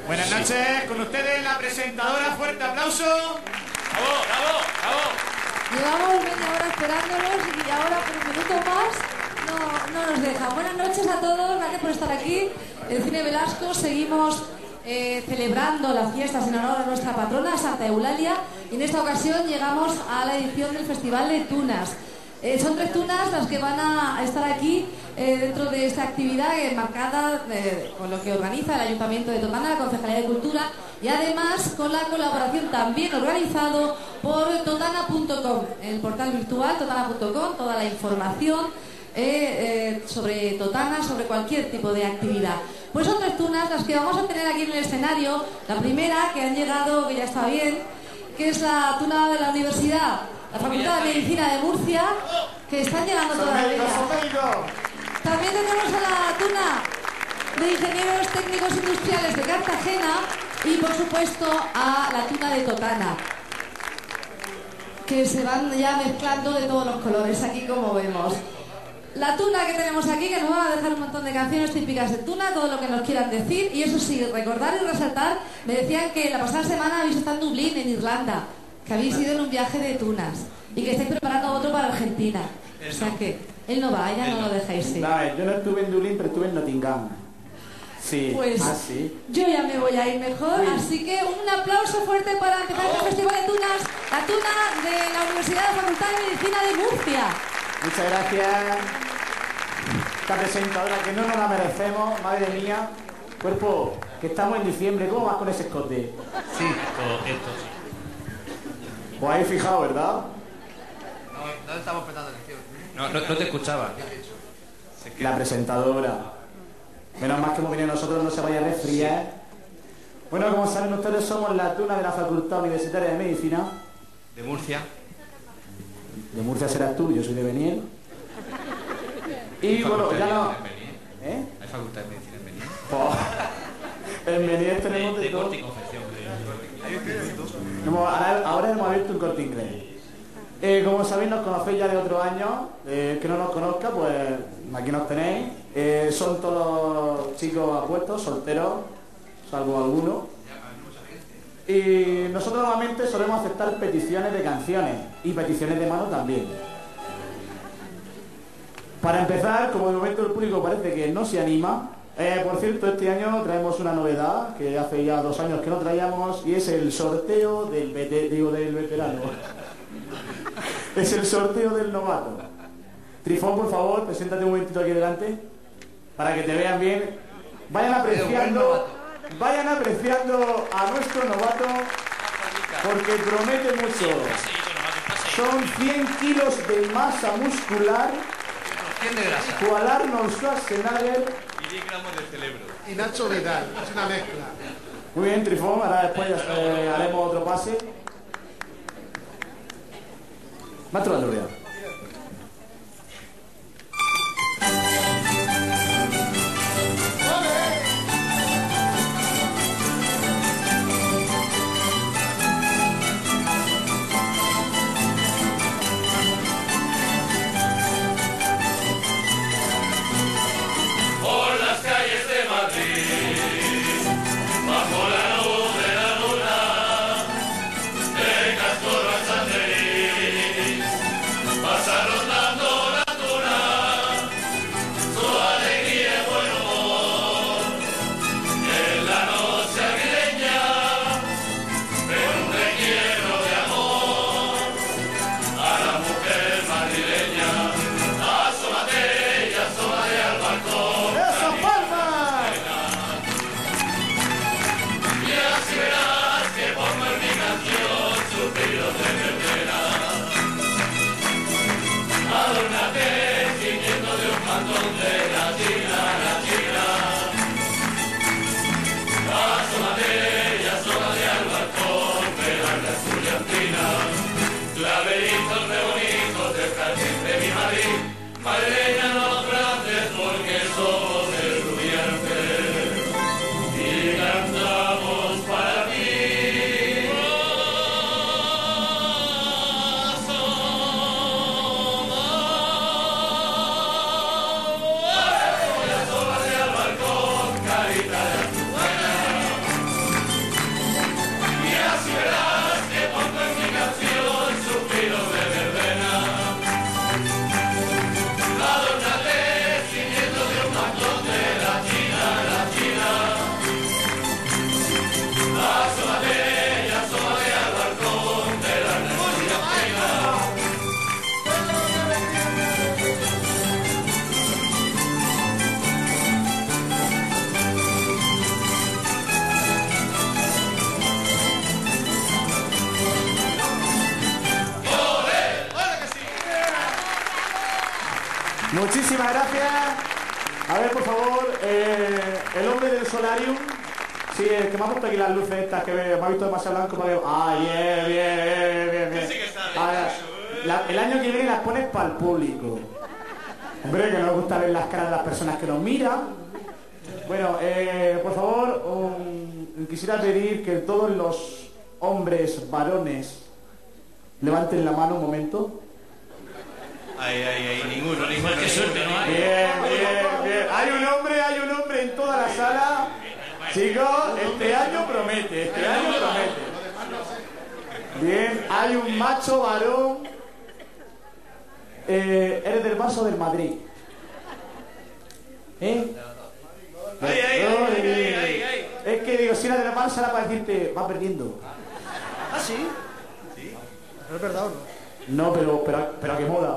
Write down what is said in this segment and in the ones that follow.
Buenas noches, con ustedes la presentadora, fuerte aplauso. ¡Bravo, bravo, bravo! Llevamos media hora esperándolos y ahora por un minuto más no nos deja. Buenas noches a todos, gracias por estar aquí. El Cine Velasco seguimos celebrando las fiestas en honor a nuestra patrona Santa Eulalia y en esta ocasión llegamos a la edición del Festival de Tunas. Son 3 tunas las que van a estar aquí dentro de esta actividad enmarcada con lo que organiza el Ayuntamiento de Totana, la Concejalía de Cultura y además con la colaboración también organizado por totana.com, el portal virtual totana.com, toda la información sobre Totana, sobre cualquier tipo de actividad. Pues son 3 tunas las que vamos a tener aquí en el escenario. La primera, que han llegado, que ya está bien, que es la tuna de la universidad, la Facultad de Medicina de Murcia, que están llegando todavía. También tenemos a la tuna de Ingenieros Técnicos Industriales de Cartagena y, por supuesto, a la tuna de Totana, que se van ya mezclando de todos los colores, aquí como vemos. La tuna que tenemos aquí, que nos van a dejar un montón de canciones típicas de tuna, todo lo que nos quieran decir. Y eso sí, recordar y resaltar, me decían que la pasada semana habéis estado en Dublín, en Irlanda, que habéis ido en un viaje de tunas y que estáis preparando otro para Argentina. O sea que él no va, ella no lo dejáis ir. No, yo no estuve en Dublín, pero estuve en Nottingham. Sí. Pues sí. Yo ya me voy a ir mejor, así que un aplauso fuerte para empezar este Festival de Tunas, la tuna de la Universidad de Facultad de Medicina de Murcia. Muchas gracias. Esta presentadora que no nos la merecemos, madre mía. Cuerpo, que estamos en diciembre, ¿cómo vas con ese escote? Sí, esto sí. Os habéis fijado, ¿verdad? No estamos prestando atención. No te escuchaba. La presentadora. Menos mal que hemos venido nosotros, no se vaya a resfriar. Bueno, como saben ustedes, somos la tuna de la Facultad Universitaria de Medicina. De Murcia. De Murcia serás tú, yo soy de Beniel. Y bueno, ya no... ¿Eh? ¿Hay facultad de medicina en Beniel? En Beniel tenemos de todo. corte y confección, Ahora hemos abierto un Corte Inglés. Como sabéis, nos conocéis ya de otros años. Que no nos conozca, pues aquí nos tenéis. Son todos chicos apuestos, solteros, salvo algunos. Y nosotros normalmente solemos aceptar peticiones de canciones y peticiones de mano también. Para empezar, como de momento el público parece que no se anima, por cierto, este año traemos una novedad que hace ya 2 años que no traíamos y es el sorteo del veterano. Es el sorteo del novato. Trifón, por favor, preséntate un momentito aquí delante para que te vean bien. Vayan apreciando a nuestro novato porque promete mucho. Son 100 kilos de masa muscular. De grasa. Cual Arnold Schwarzenegger y 10 gramos de cerebro. Y Nacho Vidal, es una mezcla. Muy bien, Trifón, ahora después haremos otro pase. Maestro Valdorria. Muchísimas gracias. A ver, por favor, el hombre del solarium. Sí, el que me ha puesto aquí las luces estas, que me ha visto demasiado blanco para que... ¡Ah, bien! Sí que sabe. El año que viene las pones para el público. Hombre, que nos gusta ver las caras de las personas que nos miran. Bueno, por favor, quisiera pedir que todos los hombres varones levanten la mano un momento. Ay, ninguno. Qué suerte, ¿no hay? Bien. Hay un hombre en toda la sala. Chicos, este año promete. Bien, hay un macho varón. Eres del Barça o del Madrid. Ay. Es que digo, si era del Barça era para decirte, va perdiendo. ¿Ah, sí? ¿No es verdad o no? No, pero que mola.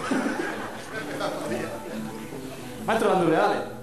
Maestro Bandure, dale.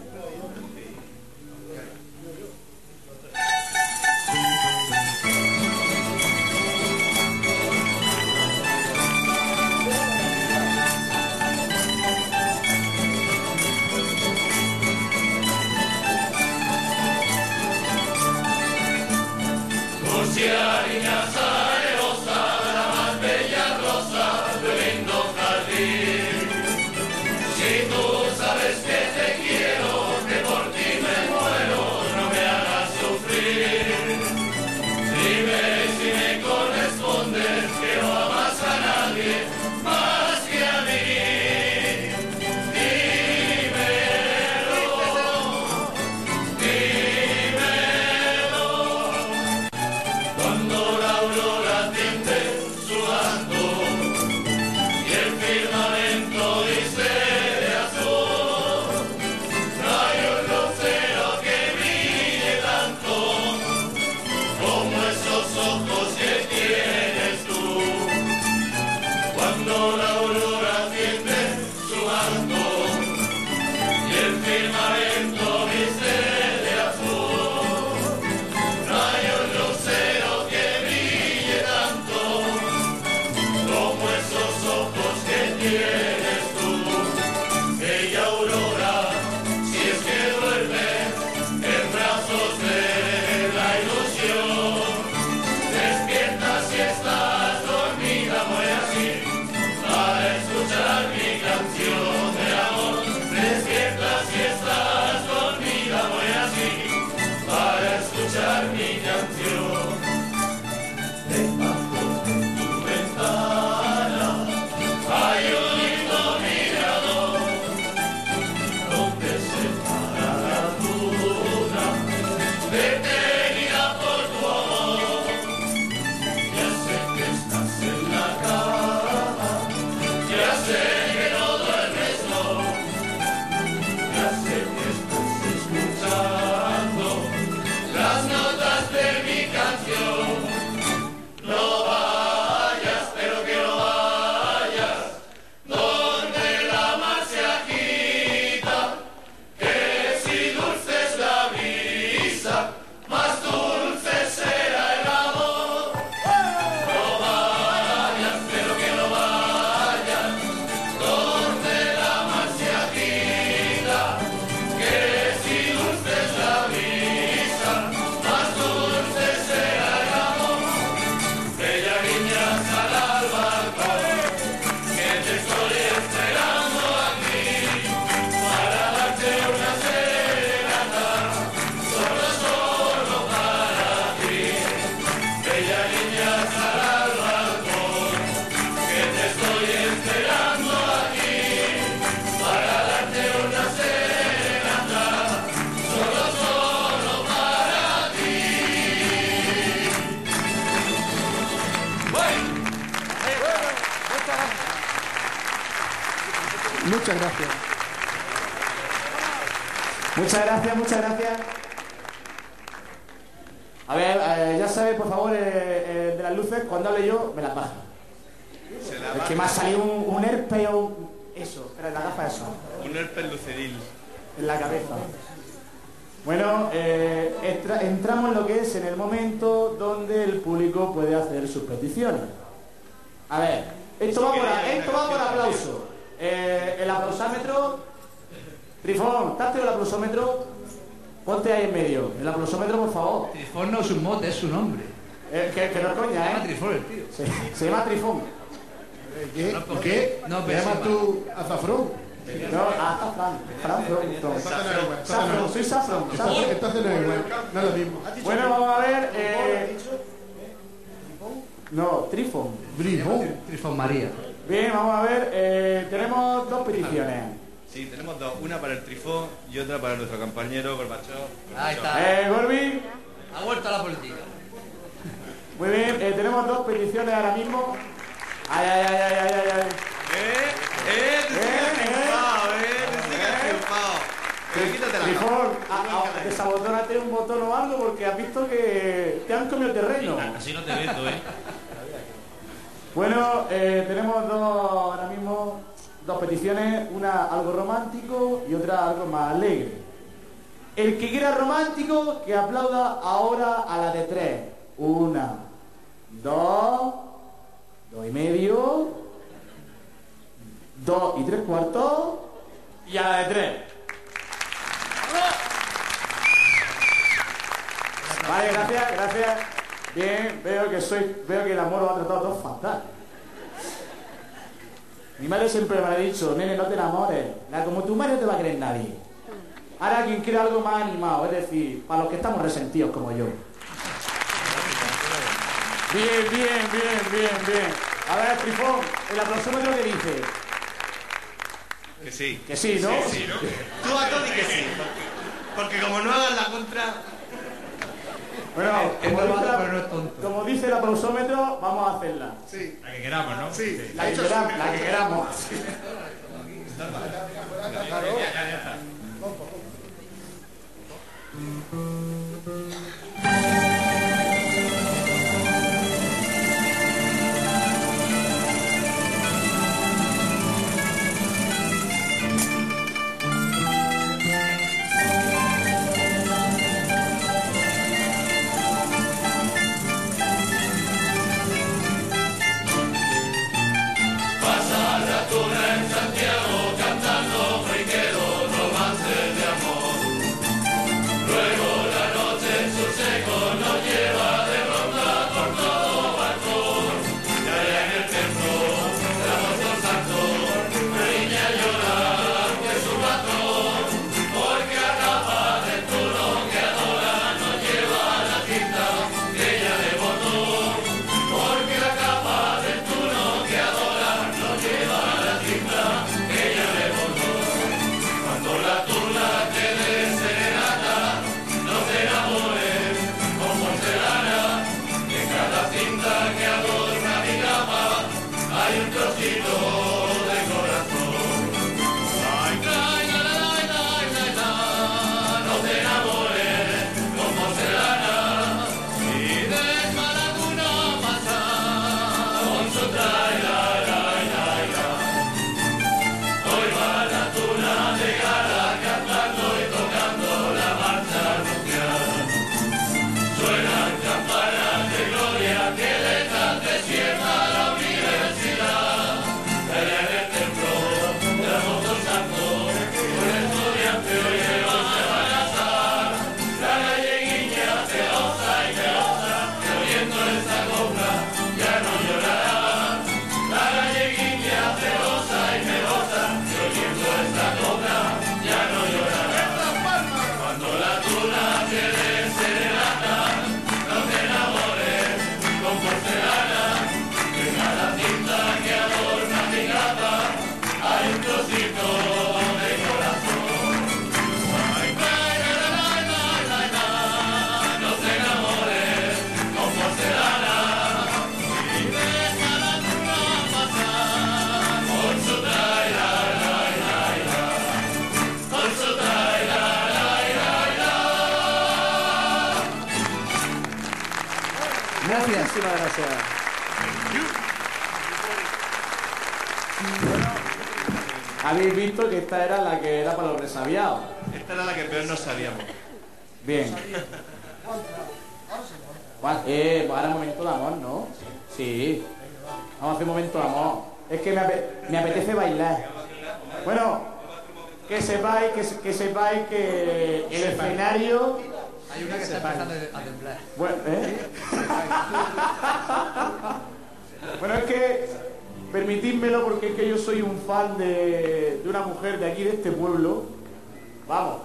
Muchas gracias. Muchas gracias. A ver, ya sabes, por favor, de las luces, cuando hable yo, me las baja. Es que me ha salido un herpes o eso, espera, en la gafa eso. Un herpes luceril. En la cabeza. Bueno, entramos en lo que es en el momento donde el público puede hacer sus peticiones. A ver, esto va por aplauso. el aplausómetro. Trifón, ¿estás el aplausómetro? Ponte ahí en medio. El aplausómetro, por favor. Trifón no es un mote, es su nombre. Que no es coña, Se llama Trifón el tío. Se llama Trifón. ¿Qué? No, ¿Por qué? no, ¿Te pero llamas sí, tú Azafrón? No, azafrán. Soy Safrón. Entonces no es igual, no es lo mismo. Bueno, vamos a ver. No, Trifón. Brifón. Trifón María. Bien, vamos a ver. Tenemos dos peticiones. Sí, tenemos dos. Una para el Trifón y otra para nuestro compañero Gorbachov. Ahí está. Gorbi. Ha vuelto a la política. Muy bien, tenemos dos peticiones ahora mismo. Ay. Quítate la Trifón, desabotórate un botón o algo porque has visto que te han comido terreno. Así no te meto, Bueno, tenemos ahora mismo dos peticiones, una algo romántico y otra algo más alegre. El que quiera romántico, que aplauda ahora a la de 3. 1, 2, 2 y medio, 2 y 3/4 y a la de 3. Vale, gracias. Bien, veo que el amor lo ha tratado todo fatal. Mi madre siempre me ha dicho, nene, no te enamores. Como tu madre no te va a querer nadie. Ahora quien quiere algo más animado, es decir, para los que estamos resentidos como yo. Bien. A ver, Trifón, el aplausómetro que dice. Que sí. Que sí, ¿no? Sí, ¿no? Tú a todo y que sí. Porque como no hagas la contra... Bueno, Es malvado, pero no es tonto. como dice el aplausómetro, vamos a hacerla. Sí. La que queramos, ¿no? Sí. La que queramos. Muchísimas gracias. Habéis visto que esta era la que era para los resabiados. Esta era la que peor no sabíamos. Bien. Ahora momento de amor, ¿no? Sí. Vamos a hacer un momento de amor. Es que me apetece bailar. Bueno, que sepáis que el escenario... Hay una que está empezando a temblar. Bueno, bueno, es que permitidmelo porque es que yo soy un fan de una mujer de aquí, de este pueblo. Vamos.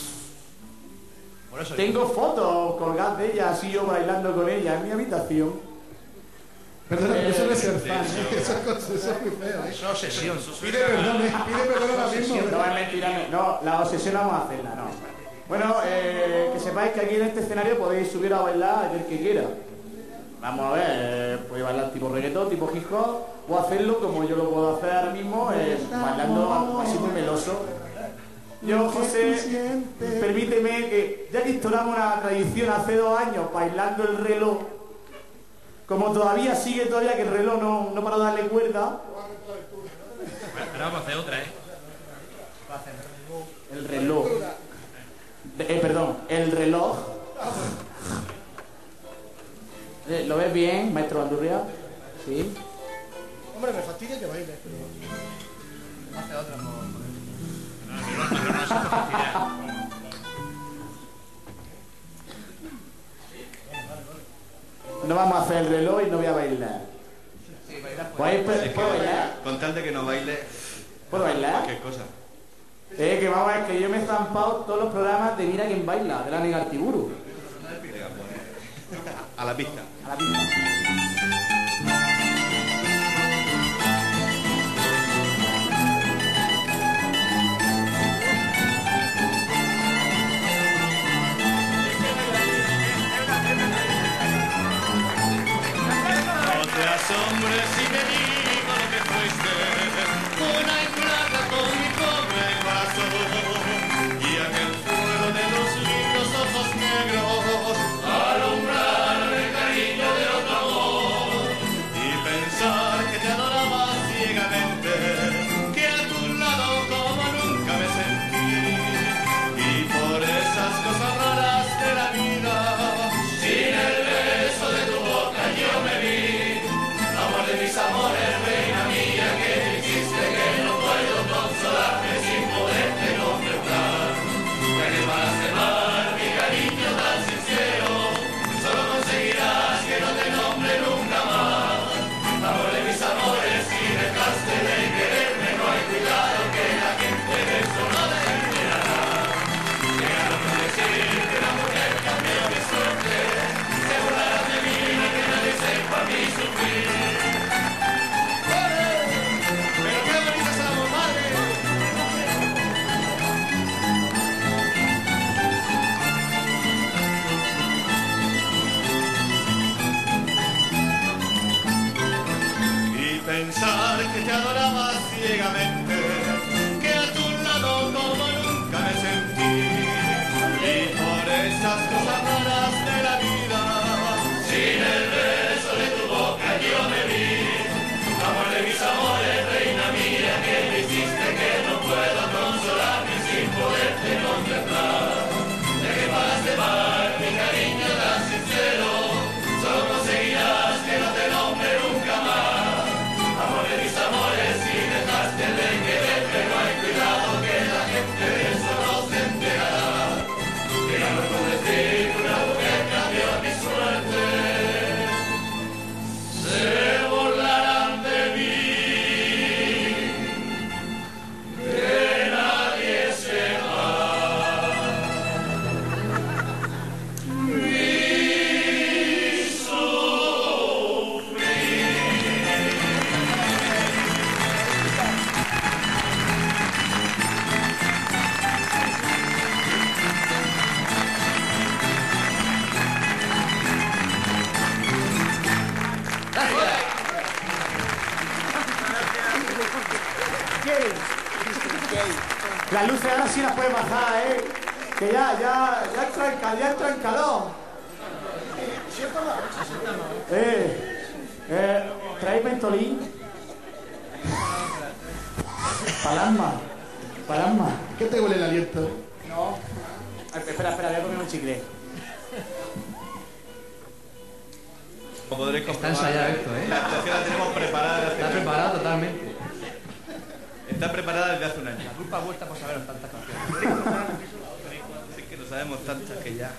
Tengo fotos colgadas de ella, así yo bailando con ella en mi habitación. Perdona, pero eso no es ser fan, eso es muy feo. Es una obsesión. Pide perdón ahora mismo. No es mentira, no, la obsesión vamos a hacerla, no. Bueno, que sepáis que aquí en este escenario podéis subir a bailar el que quiera. Vamos a ver, podéis bailar tipo reggaetón, tipo hip hop, o hacerlo como yo lo puedo hacer ahora mismo, bailando así muy meloso. Yo, José, permíteme que, ya que instauramos una tradición hace 2 años bailando el reloj, como todavía sigue que el reloj no para de darle cuerda. Ahora vamos a hacer otra, ¿eh? El reloj. Perdón, el reloj. ¿Lo ves bien, maestro Bandurria? Sí. Hombre, me fastidia que baile. Hace otra, No vamos a hacer el reloj y no voy a bailar. Sí, bailar ¿Puedo bailar? Con tal de que no baile ¿Puedo bailar? cualquier cosa. Que vamos a ver, que yo me he zampado todos los programas de Mira quién baila, de la Nega Artiburu. Venga, pues, a la pista. A la pista. No te asombres si te digo lo que fuiste, una ingrata con mi pobre corazón, y aquel fuego de los lindos ojos negros alumbrar el cariño de otro amor, y pensar que te adoraba ciegamente, que a tu lado como nunca me sentí, y por esas cosas raras de la vida, sin el beso de tu boca yo me vi. Amor de mis amores, reina mía, que me hiciste que no puedo consolarme sin poderte contemplar. Ya que para amar mi cariño tan sincero, solo conseguirás que no te nombre nunca más. Amor de mis amores, si dejaste de quererme, no hay cuidado que la gente de eso no te enterará. Llegaron a decir que la mujer cambió de suerte, se burlarán de mí y que nadie sepa a mí sufrir. Pero qué bonita es el amor, madre. Y pensar que te adoraba ciegamente, que a tu lado como nunca me sentí, y por esas cosas raras de la vida, sin el beso de tu boca yo me vi. Amor de mis amores, reina mía, que me hiciste que no puedo consolarme sin poderte contemplar. Ya que para amar mi cariño tan sincero, solo conseguirás que no te nombre nunca más. Amor de mis amores, si dejaste de quererme, no hay cuidado que la gente de eso no se enterará. Que ya no puedo decir que una mujer cambió mi suerte. Se burlarán de mí, que nadie sepa. Las luces ahora sí las puedes bajar, que ya entra en calor. ¿Traéis mentolín? Palasma. ¿Qué te huele el aliento? No. Espera, voy a comer un chicle. Como podréis Está comprobar, ensayado esto, ¿eh? la actuación la tenemos preparada. Está preparado totalmente. Está preparada desde hace un año. La culpa es vuestra por saberos tantas canciones. Es que no sabemos tantas que ya.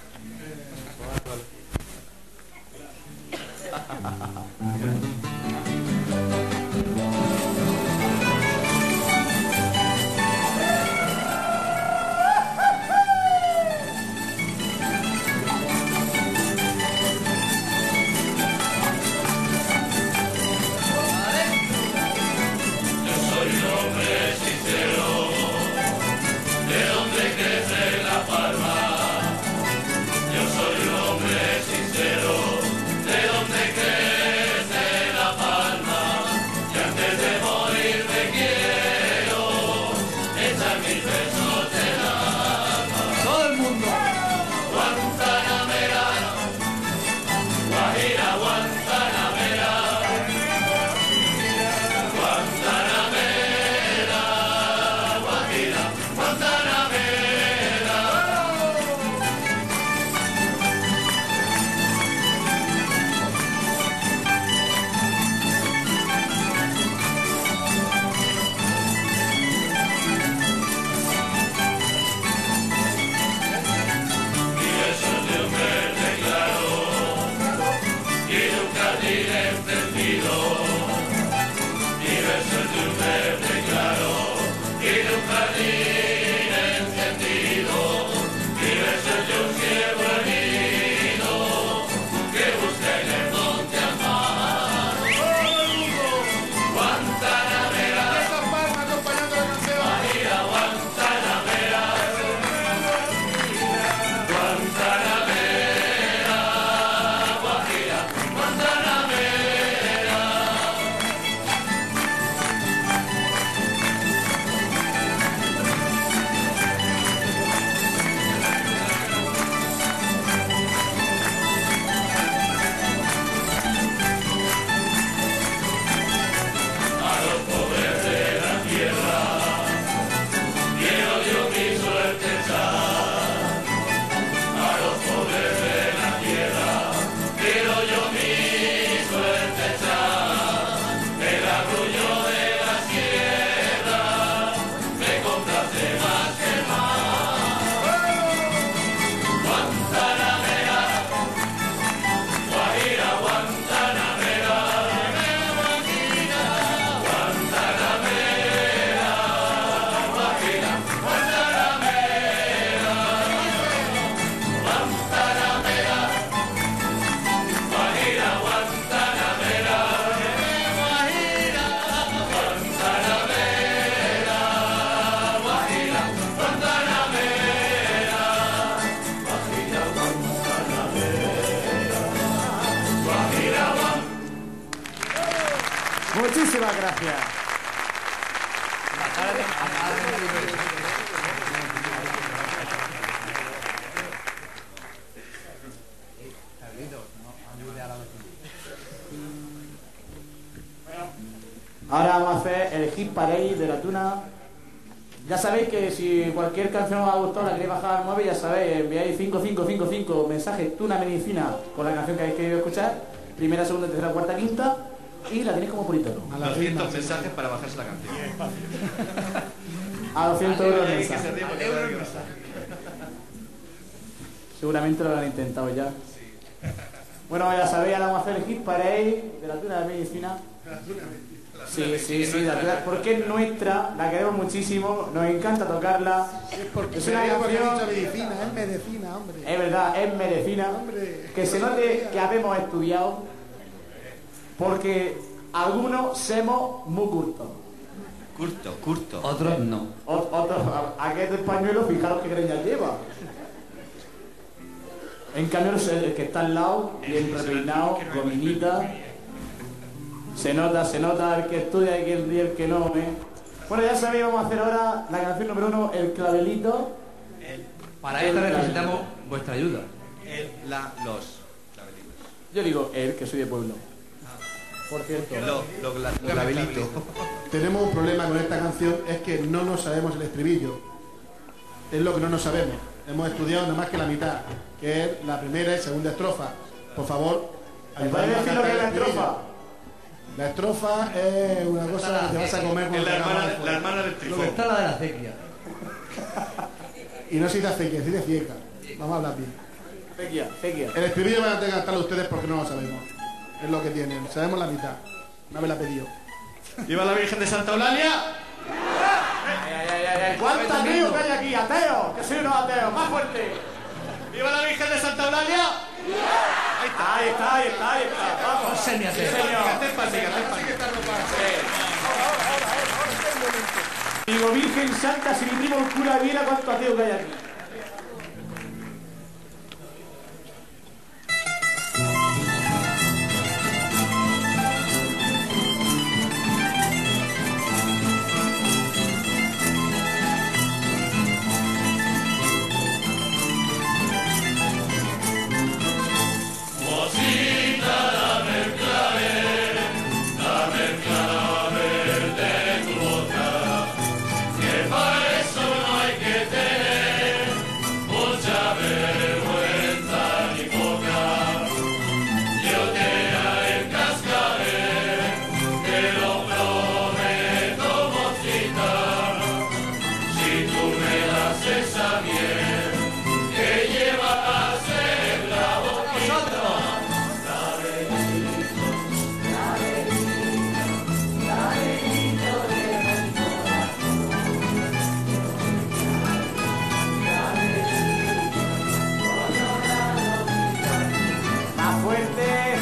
Muchísimas gracias. Ahora vamos a hacer el hit parade de la tuna. Ya sabéis que si cualquier canción os ha gustado, la queréis bajar al móvil, ya sabéis, enviáis 5555 mensajes Tuna Medicina con la canción que habéis querido escuchar, primera, segunda, tercera, cuarta, quinta, y la tenéis como por icono. A 200 mensajes para bajarse la canción. A 200 euros el Hay que mensaje. se ríe porque no hay que bajar. Seguramente lo han intentado ya. Bueno, ya sabéis, ahora vamos a hacer el hit parade de la Tuna de Medicina. Sí, la tuna, porque es nuestra, la queremos muchísimo, nos encanta tocarla. Es una canción medicina, es medicina, hombre. Es verdad, es medicina. Hombre. Que se note que habemos estudiado, porque algunos somos muy cultos. Curto. Otros no. Otros, aquel español, fijaros qué greñas lleva. En cambio, el que está al lado, bien repeinado, gominita. Se nota el que estudia y el que no, ¿eh? Bueno, ya sabéis, vamos a hacer ahora la canción número 1, El Clavelito. Para esto necesitamos vuestra ayuda. Los clavelitos. Yo digo él, que soy de pueblo. Por cierto. Los clavelitos. Tenemos un problema con esta canción, es que no nos sabemos el estribillo. Es lo que no nos sabemos. Hemos estudiado nada más que la mitad, que es la primera y segunda estrofa. Por favor, ¿Me puedes decir lo que es la estrofa? La estrofa es una cosa que te vas a comer Es cuando la te acabas de hermana follar. del Luego trifón. está la de la acequia. Y no se dice acequia, se dice cieca. Vamos a hablar bien. Fequia. El estribillo van a tener que cantarlo ustedes porque no lo sabemos. Es lo que tienen. Sabemos la mitad. Una vez la pedido. ¡Viva la Virgen de Santa Eulalia! ¿Cuántos ateos que hay aquí? ¡Ateos! ¡Que soy unos ateos! ¡Más fuerte! ¡Viva la Virgen de Santa Eulalia! Ahí está. Vamos. Semiateo. Sí, señor. Que hacer pase, que hacer pase. Digo, Virgen Santa, si mi primo el cura viera cuántos ateos que hay aquí. Más fuerte.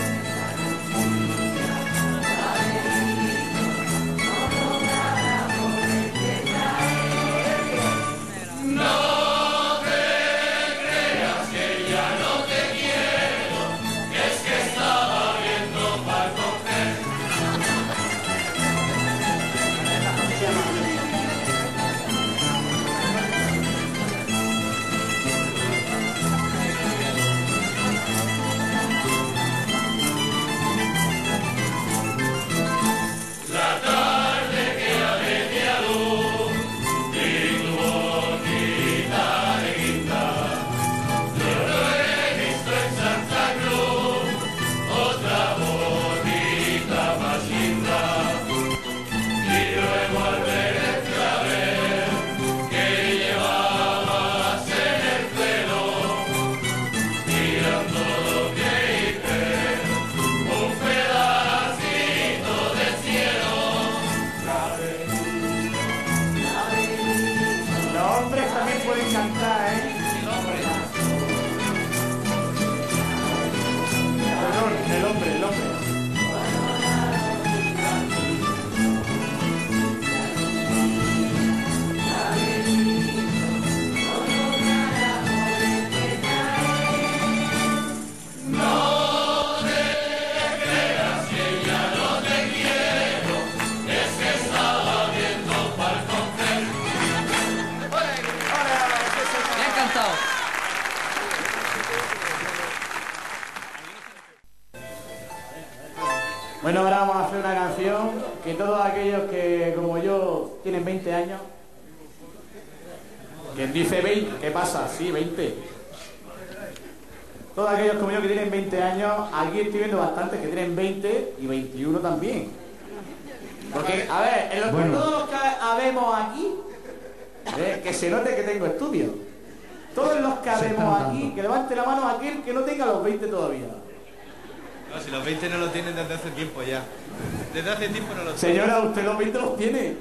Los hombres también pueden cantar, ¿eh? Perdón, el hombre. Me ha encantado. Bueno, ahora vamos a hacer una canción que todos aquellos que, como yo, tienen 20 años. ¿Quién dice 20? ¿Qué pasa? Sí, 20. Todos aquellos como yo que tienen 20 años, aquí estoy viendo bastantes que tienen 20 y 21 también. Porque, a ver, en todos los que habemos aquí, que se note que tengo estudio. Todos los que habemos aquí, que levante la mano aquel que no tenga los 20 todavía. No, si los 20 no lo tienen desde hace tiempo ya. Desde hace tiempo no lo tienen. Señora, usted los 20 los tiene.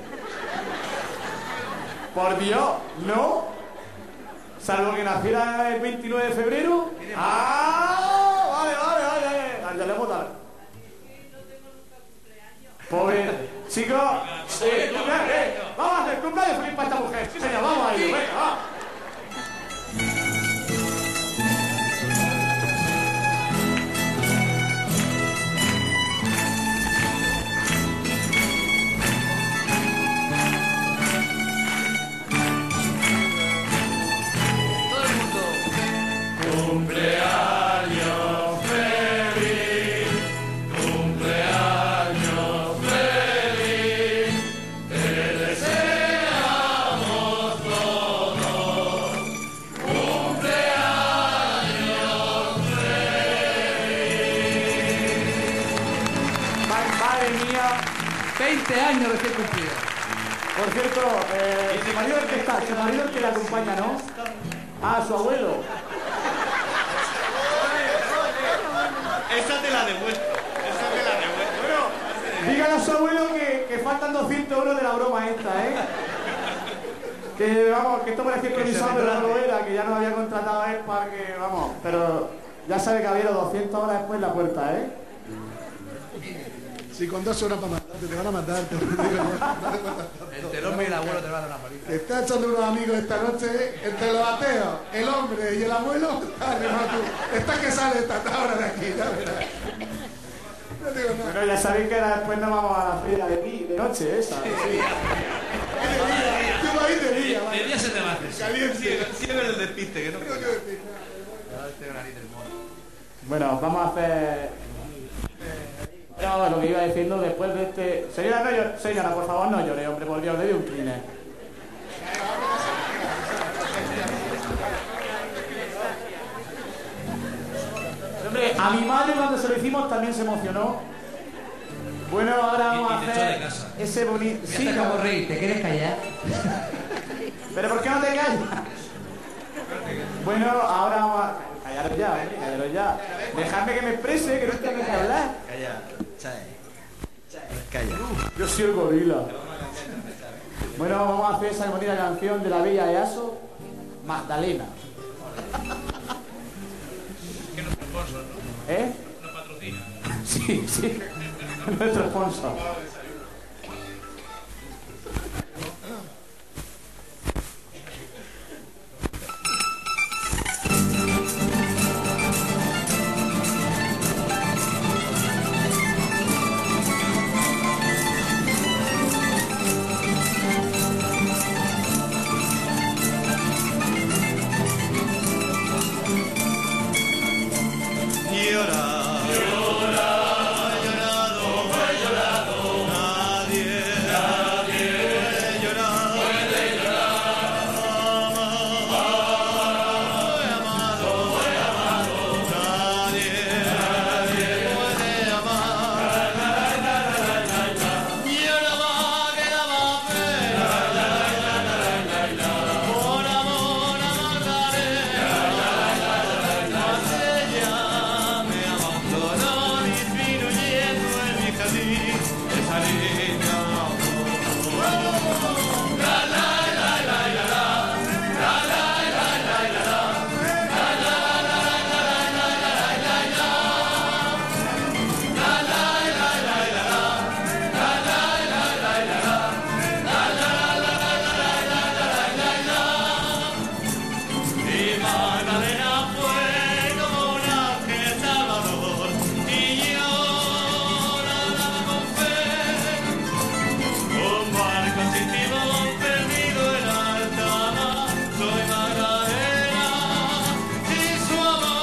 Por Dios, ¿no? Salvo que naciera el 29 de febrero. ¡Ah! Vale. Ya le hemos dado. Pobre chicos. Vamos a hacer cumpleaños feliz para esta mujer. Sí, señor, vamos a ir. Venga, va. Todo el mundo. Cumpleaños. 20 años recién cumplidos. Por cierto, su marido es el que está, su marido es el que le acompaña, ¿no? Ah, su abuelo. Esa te la devuelvo. Esa te la devuelvo. Bueno, dígale a su abuelo que faltan 200 euros de la broma esta, ¿eh? Que vamos, que esto parecía improvisado, pero no lo era, que ya nos había contratado él para que, vamos, pero ya sabe que había 200 horas después en la puerta, ¿eh? Si con 2 horas para matarte, te van a matar, te lo digo yo. El terón y el abuelo te van a dar una paliza. Te está echando unos amigos esta noche, entre los ateos, el hombre y el abuelo, estás que sale esta hora de aquí, ya verás. No digo nada. Pero ya sabéis que después nos vamos a la feria de noche, esa. Sí. Tú ahí de día, De día se te va a hacer. caliente. Sigue el despiste, que no. Bueno, vamos a hacer... No, lo que iba diciendo después de este... Señora, por favor, no llore, hombre, por Dios, le doy un Kleenex. Hombre, a mi madre cuando se lo hicimos también se emocionó. Bueno, ahora vamos a Y te echó de hacer casa. ese bonito... Sí, como rey, ¿te quieres callar? ¿Pero por qué no te callas? Bueno, ahora vamos a... Callaros ya. Dejadme que me exprese, que no tengo que hablar. Calla. Calla. Yo soy el gorila. Bueno, vamos a hacer esa bonita canción de la bella Easo, Magdalena. Que nuestro sponsor, ¿no? ¿Eh? Nos patrocina. Sí. Nuestro sponsor. Y ahora, he llorado, nadie puede llorar. He amado, nadie puede amar. Y ahora quedaba pena, por amor a Magdalena, mas ella me abandonó disminuyendo en mi jardín esa linda Mi Magdalena fue como un ángel salvador y yo la daba con fe. Un barco sin timón perdido en alta mar, soy Magdalena y su amor.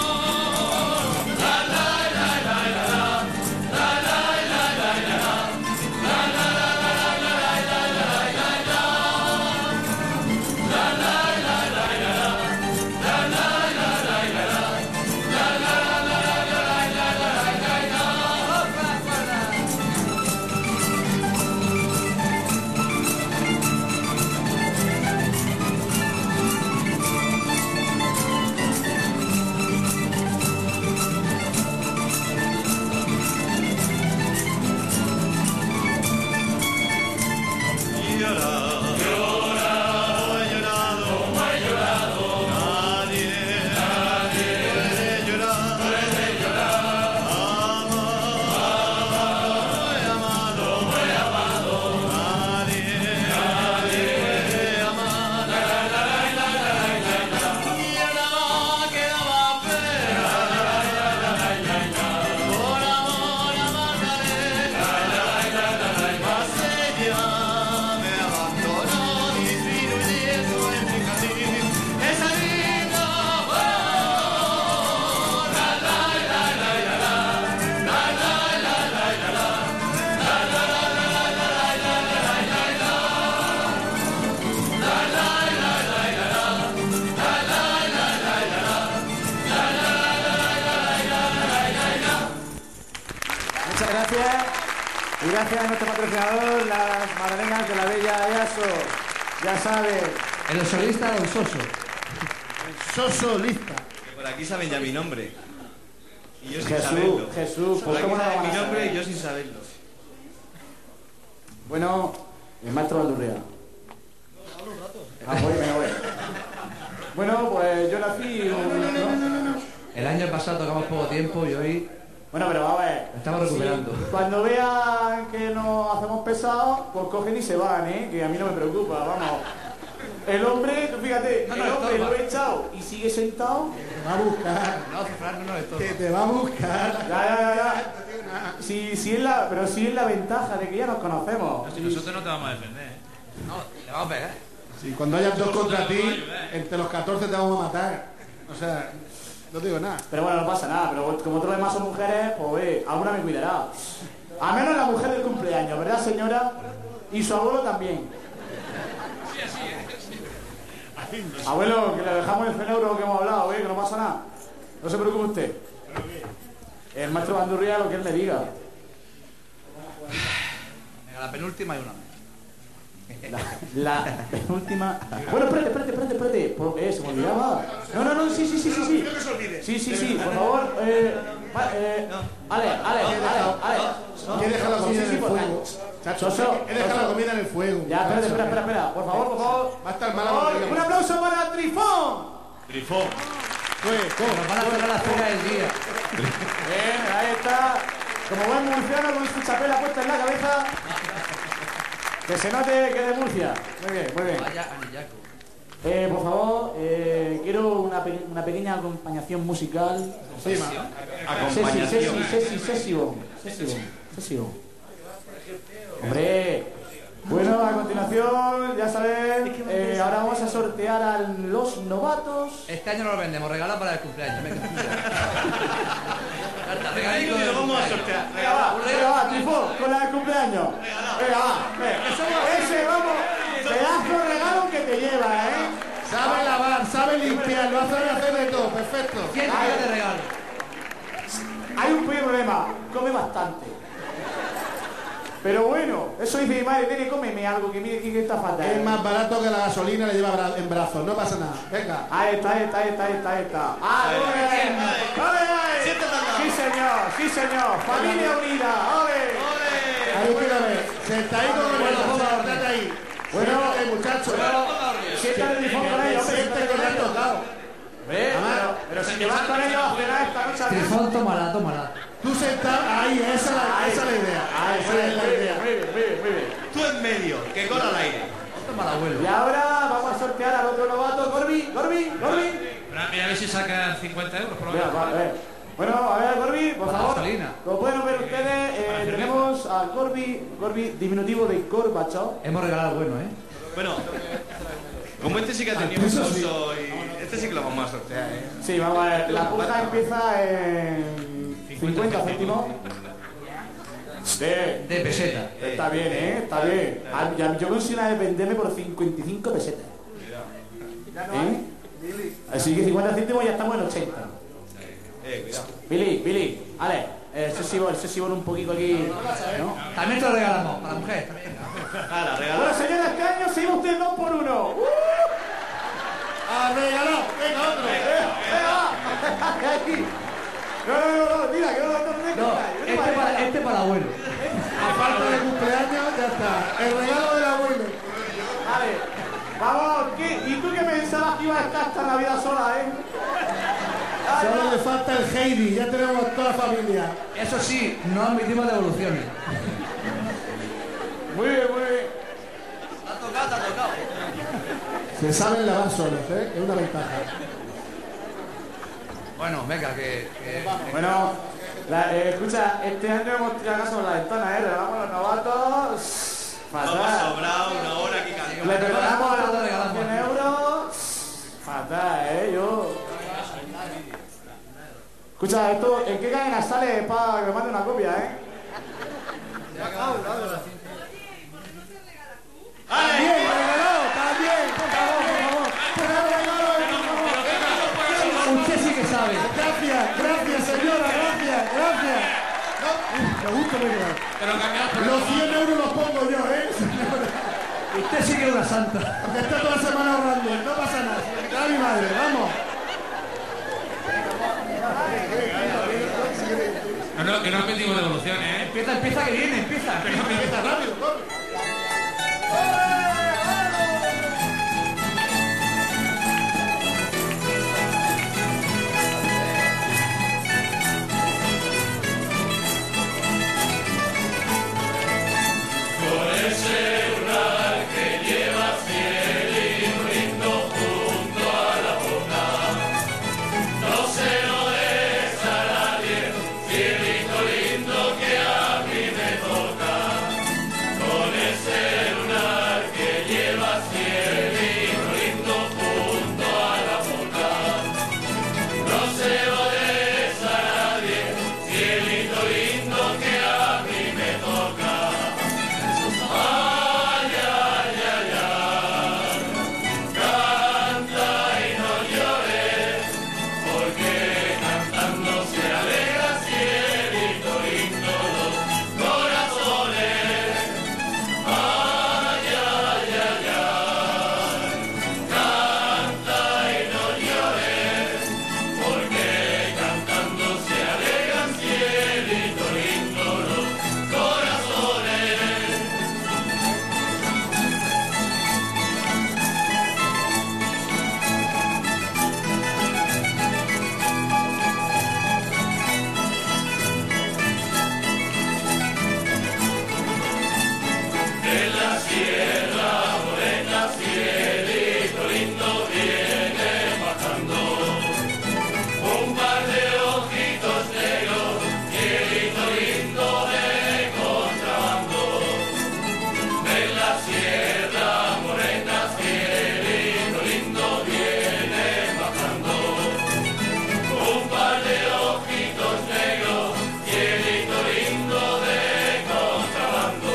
Y he llorado, nadie puede llorar. He amado, nadie puede amar. Y ahora quedaba pena, por amor a Magdalena, mas ella me abandonó disminuyendo en mi jardín esa linda Muchas gracias. Y gracias a nuestro patrocinador, las magdalenas de la bella Easo. Ya sabes. El solista Don Soso. Soso lista. Por aquí saben ya mi nombre. Y yo sin Jesús, saberlo. Jesús, Por pues aquí cómo no saben van mi a nombre saber. y yo sin saberlo. Bueno, el maestro Bandurria. Ah, voy, me voy. Bueno, pues yo nací... El año pasado tocamos poco tiempo y hoy Bueno, pero vamos a ver. estamos recuperando. Sí, cuando vean que nos hacemos pesados, pues cogen y se van, ¿eh? Que a mí no me preocupa, vamos. El hombre, tú fíjate, No, el no, hombre estorba. lo he echado y sigue sentado. Te va a buscar. No, Fran, no, esto. Que te va a buscar. Ya. Si es la ventaja de que ya nos conocemos. Si nosotros no te vamos a defender, ¿eh? No, le vamos a pegar. Si cuando hayan dos contra ti, ayudar. entre los 14 te vamos a matar. O sea, no te digo nada. Pero bueno, no pasa nada, pero como todos los demás son mujeres, pues alguna me cuidará. A menos la mujer del cumpleaños, ¿verdad, señora? Y su abuelo también. Abuelo, que le dejamos el cerebro que hemos hablado, que no pasa nada. No se preocupe usted. El maestro Bandurria lo que él me diga. Venga, la penúltima y una. La penúltima. Bueno, espérate. Se me olvidaba. No, sí. Sí, por favor. Ale. ¿Qué deja la comida en el por fuego? Chacho, Soso, ¿qué deja la Soso. comida en el fuego? Ya, espera. Por favor. Va a estar mala Por favor, barriga. un aplauso para Trifón. Trifón. Nos van a cerrar la cena del día. Bien, ahí está. Como buen murciano con su chapela puesta en la cabeza. Que se note que es de Murcia. Muy bien. Vaya anillaco. Por favor, quiero una pequeña acompañación musical. Encima. Acompañación. Sesivo. Hombre. Bueno, a continuación, ya sabes, ahora vamos a sortear a los novatos. Este año no lo vendemos, regala para el cumpleaños. Venga. Carta, Ahí regalito lo de vamos a cumpleaños. sortear. Venga, va, Trifón, con la del cumpleaños. Venga, va. Ese, vamos, pedazo de regalo que te lleva, ¿eh? Sabe lavar, sabe limpiar, lo hace hacer de todo. Perfecto. 100 días de regalo. Hay un pequeño problema, come bastante. Pero bueno, eso dice mi madre, tiene que cómeme algo, que mire que está fatal. Es más barato que la gasolina le lleva en brazos. No pasa nada. Venga. Ahí está. ¡Ah, muy bien! ¡Ole! Sí, señor. Familia unida. ¡Ole! Ahí quédame. Sentadito con el sentate ahí. Bueno, muchacho. Siéntate el Trifón con ellos, hombre, Siente que me han tocado. Pero si te vas con ellos a cenar esta noche... Trifón, tómala. Tú sentado. Ahí, esa es la idea. Esa es la idea. Muy bien. Tú en medio, que corra al aire. Toma el abuelo. Y ahora vamos a sortear al otro novato, Gorbi. Mira a ver si sacan 50 euros por lo Mira, menos. va, a ver. Bueno, a ver, Gorbi, por Para favor. gasolina. Como pueden ver ustedes, tenemos al Gorbi, diminutivo de Gorbachev. Hemos regalado el bueno, ¿eh? Bueno, como este sí que ha tenido un uso y este sí que lo vamos a sortear, ¿eh? Sí, vamos a ver, la puja empieza en 50 céntimos. De peseta. Está bien, está bien. Yo consigo una de venderme por 55 pesetas. Así que 50 céntimos ya estamos en 80. Cuidado. Billy, ale, el sesivo un poquito aquí, ¿no? También te lo regalamos, para la mujer. También. Ahora, regala. Bueno, señores, este año seguimos ustedes 2 por 1. ¡A regalar! ¡Venga, otro! ¡Venga! Aquí. No, mira, que no No, este para el abuelo. A falta de cumpleaños, ya está. El regalo del abuelo. Vale, vamos, ¿y tú qué pensabas que iba a estar esta Navidad sola, Solo le falta el Heidi, ya tenemos toda la familia. Eso sí, no admitimos devoluciones. Muy bien. Te ha tocado. Se saben lavar solos, ¿eh? Es una ventaja. Bueno, venga, que Bueno, escucha, este año hemos tirado caso por la ventana, regalamos a los novatos. Vamos Fatal. sobrado una hora aquí caliente. Le perdonamos a ¿Cuánto los regalamos? 100 euros. Fatal, yo. Escucha, esto, ¿en qué cadena sale para que me mande una copia, ¡También, regalado! ¡También! ¡Por favor! usted sí que sabe. Gracias, señora, gracias. Me gusta, me queda. Pero cambiar por Los 100 euros los pongo yo, ¿eh? Usted sí que es una santa. Porque está toda la semana ahorrando. No pasa nada. Se me queda mi madre, vamos. No, que no repetimos devoluciones, ¿eh? Empieza que viene, empieza. Empieza rápido, corre. Con ese lunar que lleva cielito lindo junto a la boca, no se lo des a nadie, cielito lindo que a mí me toca. Con ese lunar que lleva cielito lindo junto a la boca, no se lo des a nadie, cielito lindo que a mí me toca. Ay, ay, ay, ay, canta y no llores, porque cantando se alegra cielito lindo los corazones. Ay, ay, ay, ay, canta y no llores, porque cantando se alegran cielito lindo los corazones. En la sierra morena, cielito lindo viene bajando. Un par de ojitos negros, cielito lindo de contrabando. En la sierra morena, cielito lindo viene bajando. Un par de ojitos negros, cielito lindo de contrabando.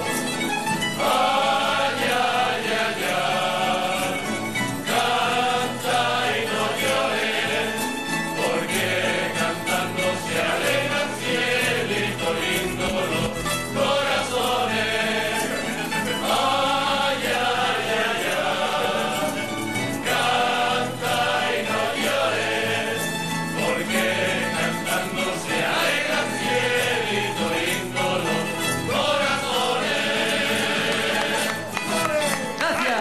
Ay, ay, ay, ay, canta y no llores, porque cantando se alegran cielito lindo los corazones. Ay, ay, ay, ay, canta y no llores, porque cantando se alegran cielito lindo los corazones. Gracias.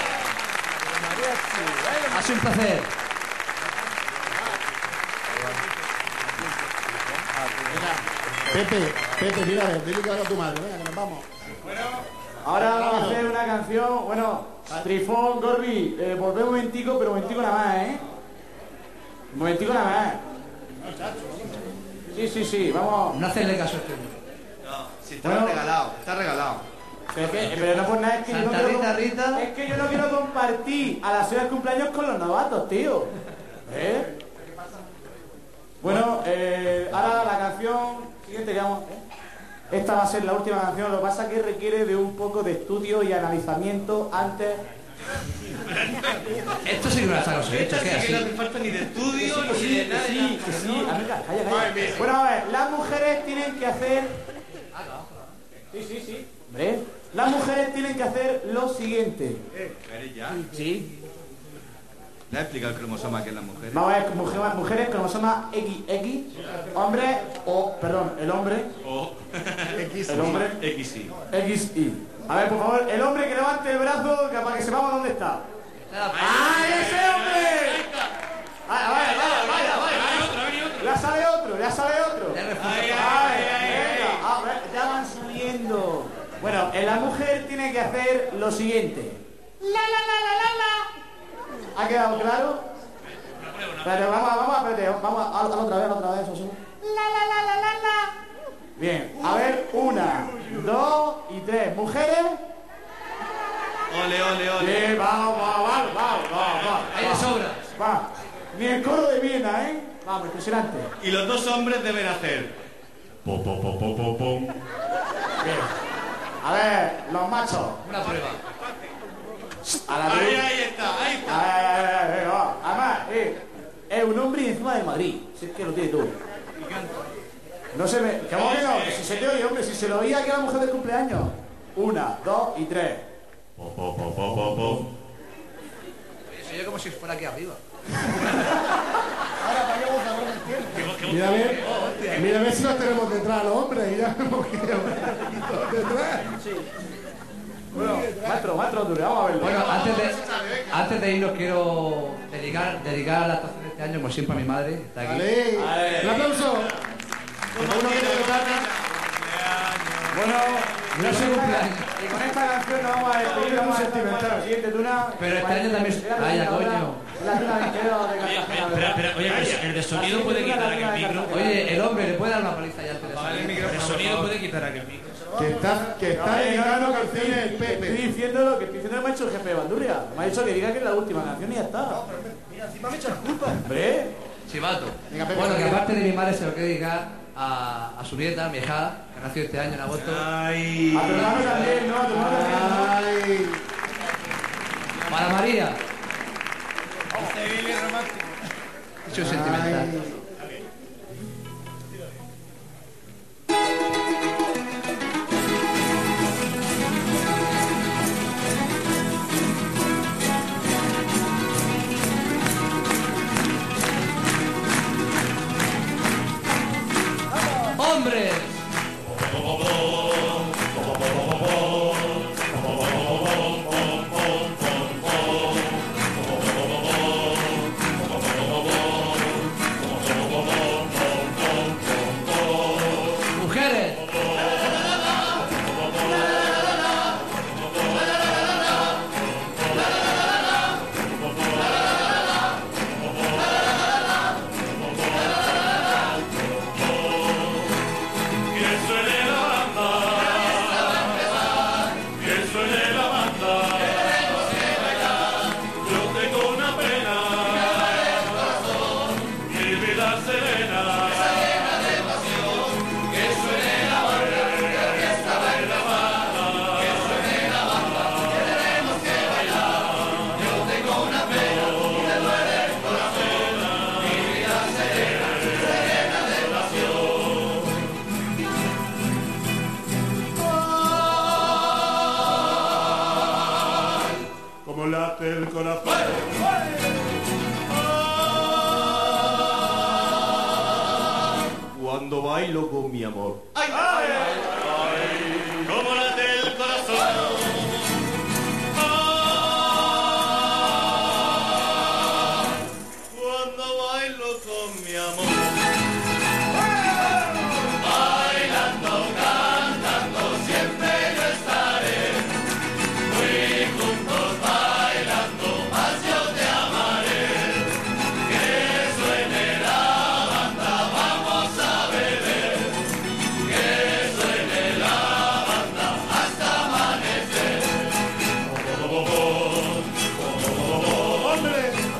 Ha sido un placer. Pepe, mira, dile que haga tu madre, venga, que nos vamos. Ahora vamos a hacer una canción, bueno, Trifón, Gorbi, volvemos un momentico, pero un momentico nada más, ¿eh? Un momentico nada más. Sí, vamos. No hacerle caso a este hombre. No, si está Bueno. regalado, está regalado. Pero no por nada, es que Santa yo no quiero, Rita. es que yo no quiero compartir a la cena de cumpleaños con los novatos, tío. ¿Eh? Bueno, ahora la canción siguiente que vamos. Esta va a ser la última canción, lo que pasa es que requiere de un poco de estudio y analizamiento antes. Esto sí que no está conseguido, Esta es que sí que no así. hace falta ni de estudio, ni Sí, de nada. que sí. Amiga, calla. Bueno, a ver, las mujeres tienen que hacer. Sí. Hombre, las mujeres tienen que hacer lo siguiente. ¿Eres ya? Sí. ¿Le ha explicado el cromosoma que es la mujer? Vamos a ver, mujeres cromosoma XX, hombres, el hombre, O el hombre, XY. XY. A ver, por favor, el hombre que levante el brazo para que sepamos dónde está. ¡Ah, ese hombre! Vaya. Ya sale otro. Venga, ya van saliendo. Bueno, la mujer tiene que hacer lo siguiente. La. ¿Ha quedado claro? Espérate, vamos a otra vez, Josué. La. Bien, a ver, 1, 2 y 3. ¿Mujeres? Ole. Bien, vamos. Ahí de sobra. Va. Ni el coro de Viena, ¿eh? Vamos, impresionante. Y los dos hombres deben hacer. Pom. Bien. A ver, los machos. Una prueba. A la vez. Ahí está. Va. Además, es un hombre encima de Madrid. Si es que lo tiene todo. No se me... ¿Cómo que no? Que si se te oye, hombre, si se lo oía aquí a la mujer del cumpleaños. 1, 2 y 3. Se oye como si fuera aquí arriba. Mira a ver si los tenemos detrás los hombres y ya vemos que detrás. Bueno, maestro, Dure, vamos a verlo. Bueno, antes de irnos quiero dedicar la actuación de este año, como siempre, a mi madre. Está aquí. Vale. Un aplauso. Bueno, No se cumpleaños. y con esta canción nos vamos a despedir, vamos a sentimental. La siguiente tuna. Pero este año también... Vaya, coño. La tuna Vinquero de Cartagena. Espera, oye, el de sonido puede quitar aquel micro. Oye, el hombre, ¿le puede dar una paliza ya antes de salir? El sonido puede quitar aquel micro. Que está dedicando canciones el Pepe. Estoy diciendo lo que me ha hecho el jefe de Bandurria. Me ha dicho que diga que es la última canción y ya está. Mira, encima me echas la culpa. Hombre. Chivato. Venga, Pepe, Bueno, que venga. aparte de mi madre se lo quiero dedicar a su nieta, mi hija, que nació este año en agosto. Ay. A tu hermano también, ¿no? A tu hermano también. Ay. Para María. Hecho sentimental. ¡Hombres! ¡Mujeres! Que suene la banda, que suene la banda. Yo tengo una pena, mi vida serena. Que suene la banda, que suene la banda, que suene la banda. Tenemos que bailar. Yo tengo una pena y me duele el corazón. Mi vida serena, serena de pasión. Como late el corazón. Cuando bailo con mi amor. Como late el corazón. Cuando bailo con mi amor. Bailando, cantando, siempre yo estaré. Muy juntos bailando, más yo te amaré. Que suene la banda, vamos a beber. Que suene la banda hasta amanecer. ¡Hombre!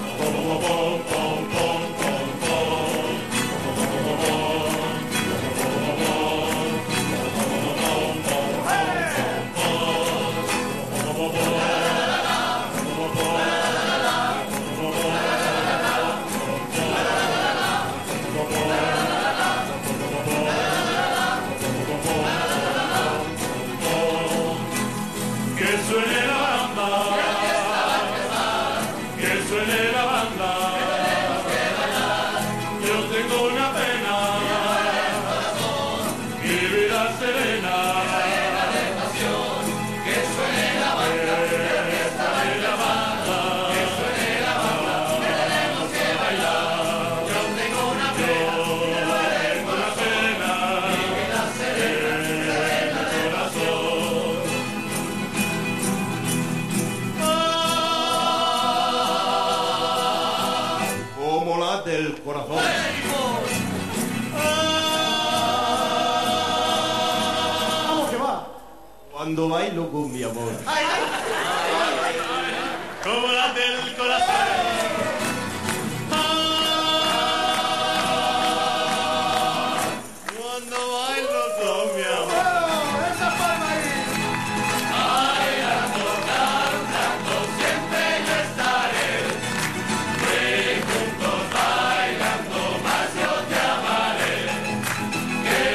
Que suene la banda, que suene la banda. Yo tengo una pena, mi vida serena. Que suene la banda, que suene la banda, que suene la banda. Tenemos que bailar. Yo tengo una pena, me duele una pena, mi vida serena, serena de corazón. Como late el corazón. Vamos que va. Cuando bailo con mi amor. Como late el corazón. Cuando bailo con mi amor. Bailando, cantando, siempre yo estaré. Muy juntos bailando, más yo te amaré. Que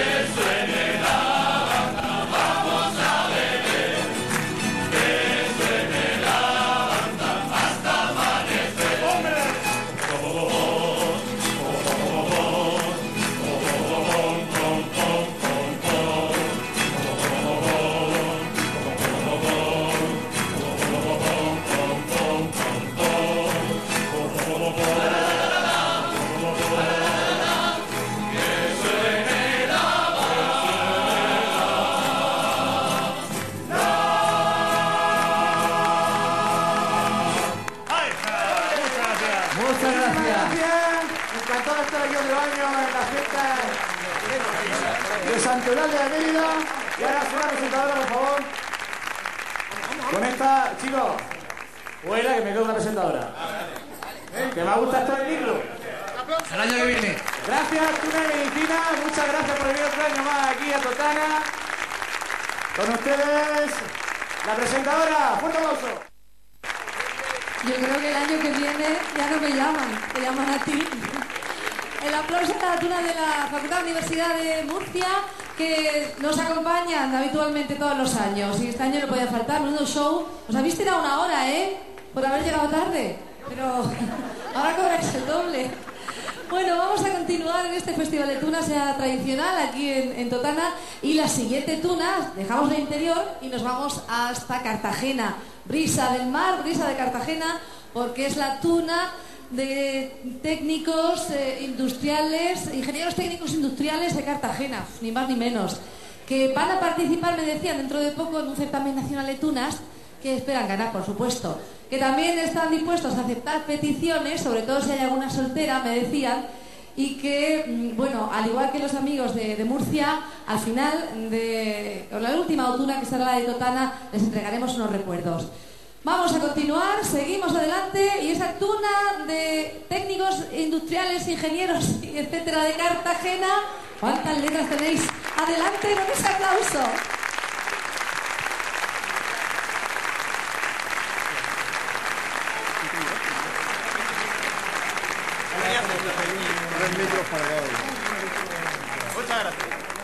Santo Eulalia de Mérida. Y ahora soy la presentadora, por favor. Con esta, chicos, fuera que me quedo una presentadora. Que me gusta estar en el micro. El año que viene. Gracias, Tuna Medicina. Muchas gracias por venir otro año más aquí a Totana. Con ustedes, la presentadora. Fuerte aplauso. Yo creo que el año que viene ya no me llaman, te llaman a ti. El aplauso a la Tuna de la Facultad de Universidad de Murcia, que nos acompañan habitualmente todos los años. Y este año no podía faltar, menudo show. Os habéis tirado una hora, por haber llegado tarde. Pero ahora cobráis el doble. Bueno, vamos a continuar en este festival de tunas ya tradicional aquí en Totana. Y la siguiente tuna, dejamos el interior y nos vamos hasta Cartagena. Brisa del mar, brisa de Cartagena, porque es la tuna de técnicos industriales, ingenieros técnicos industriales de Cartagena, ni más ni menos, que van a participar, me decían, dentro de poco en un certamen nacional de tunas, que esperan ganar, por supuesto, que también están dispuestos a aceptar peticiones, sobre todo si hay alguna soltera, me decían, y que, bueno, al igual que los amigos de Murcia, al final de la última tuna, que será la de Totana, les entregaremos unos recuerdos. Vamos a continuar, seguimos adelante, y esa tuna de técnicos industriales, ingenieros, etcétera, de Cartagena, ¿cuántas letras tenéis? Adelante con ese aplauso. Muchas gracias.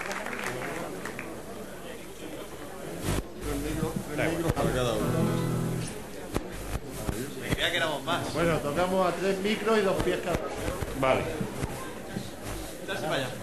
Me creía que éramos más. Bueno, tocamos a 3 micros y 2 pies cada uno. Vale. Dale para allá.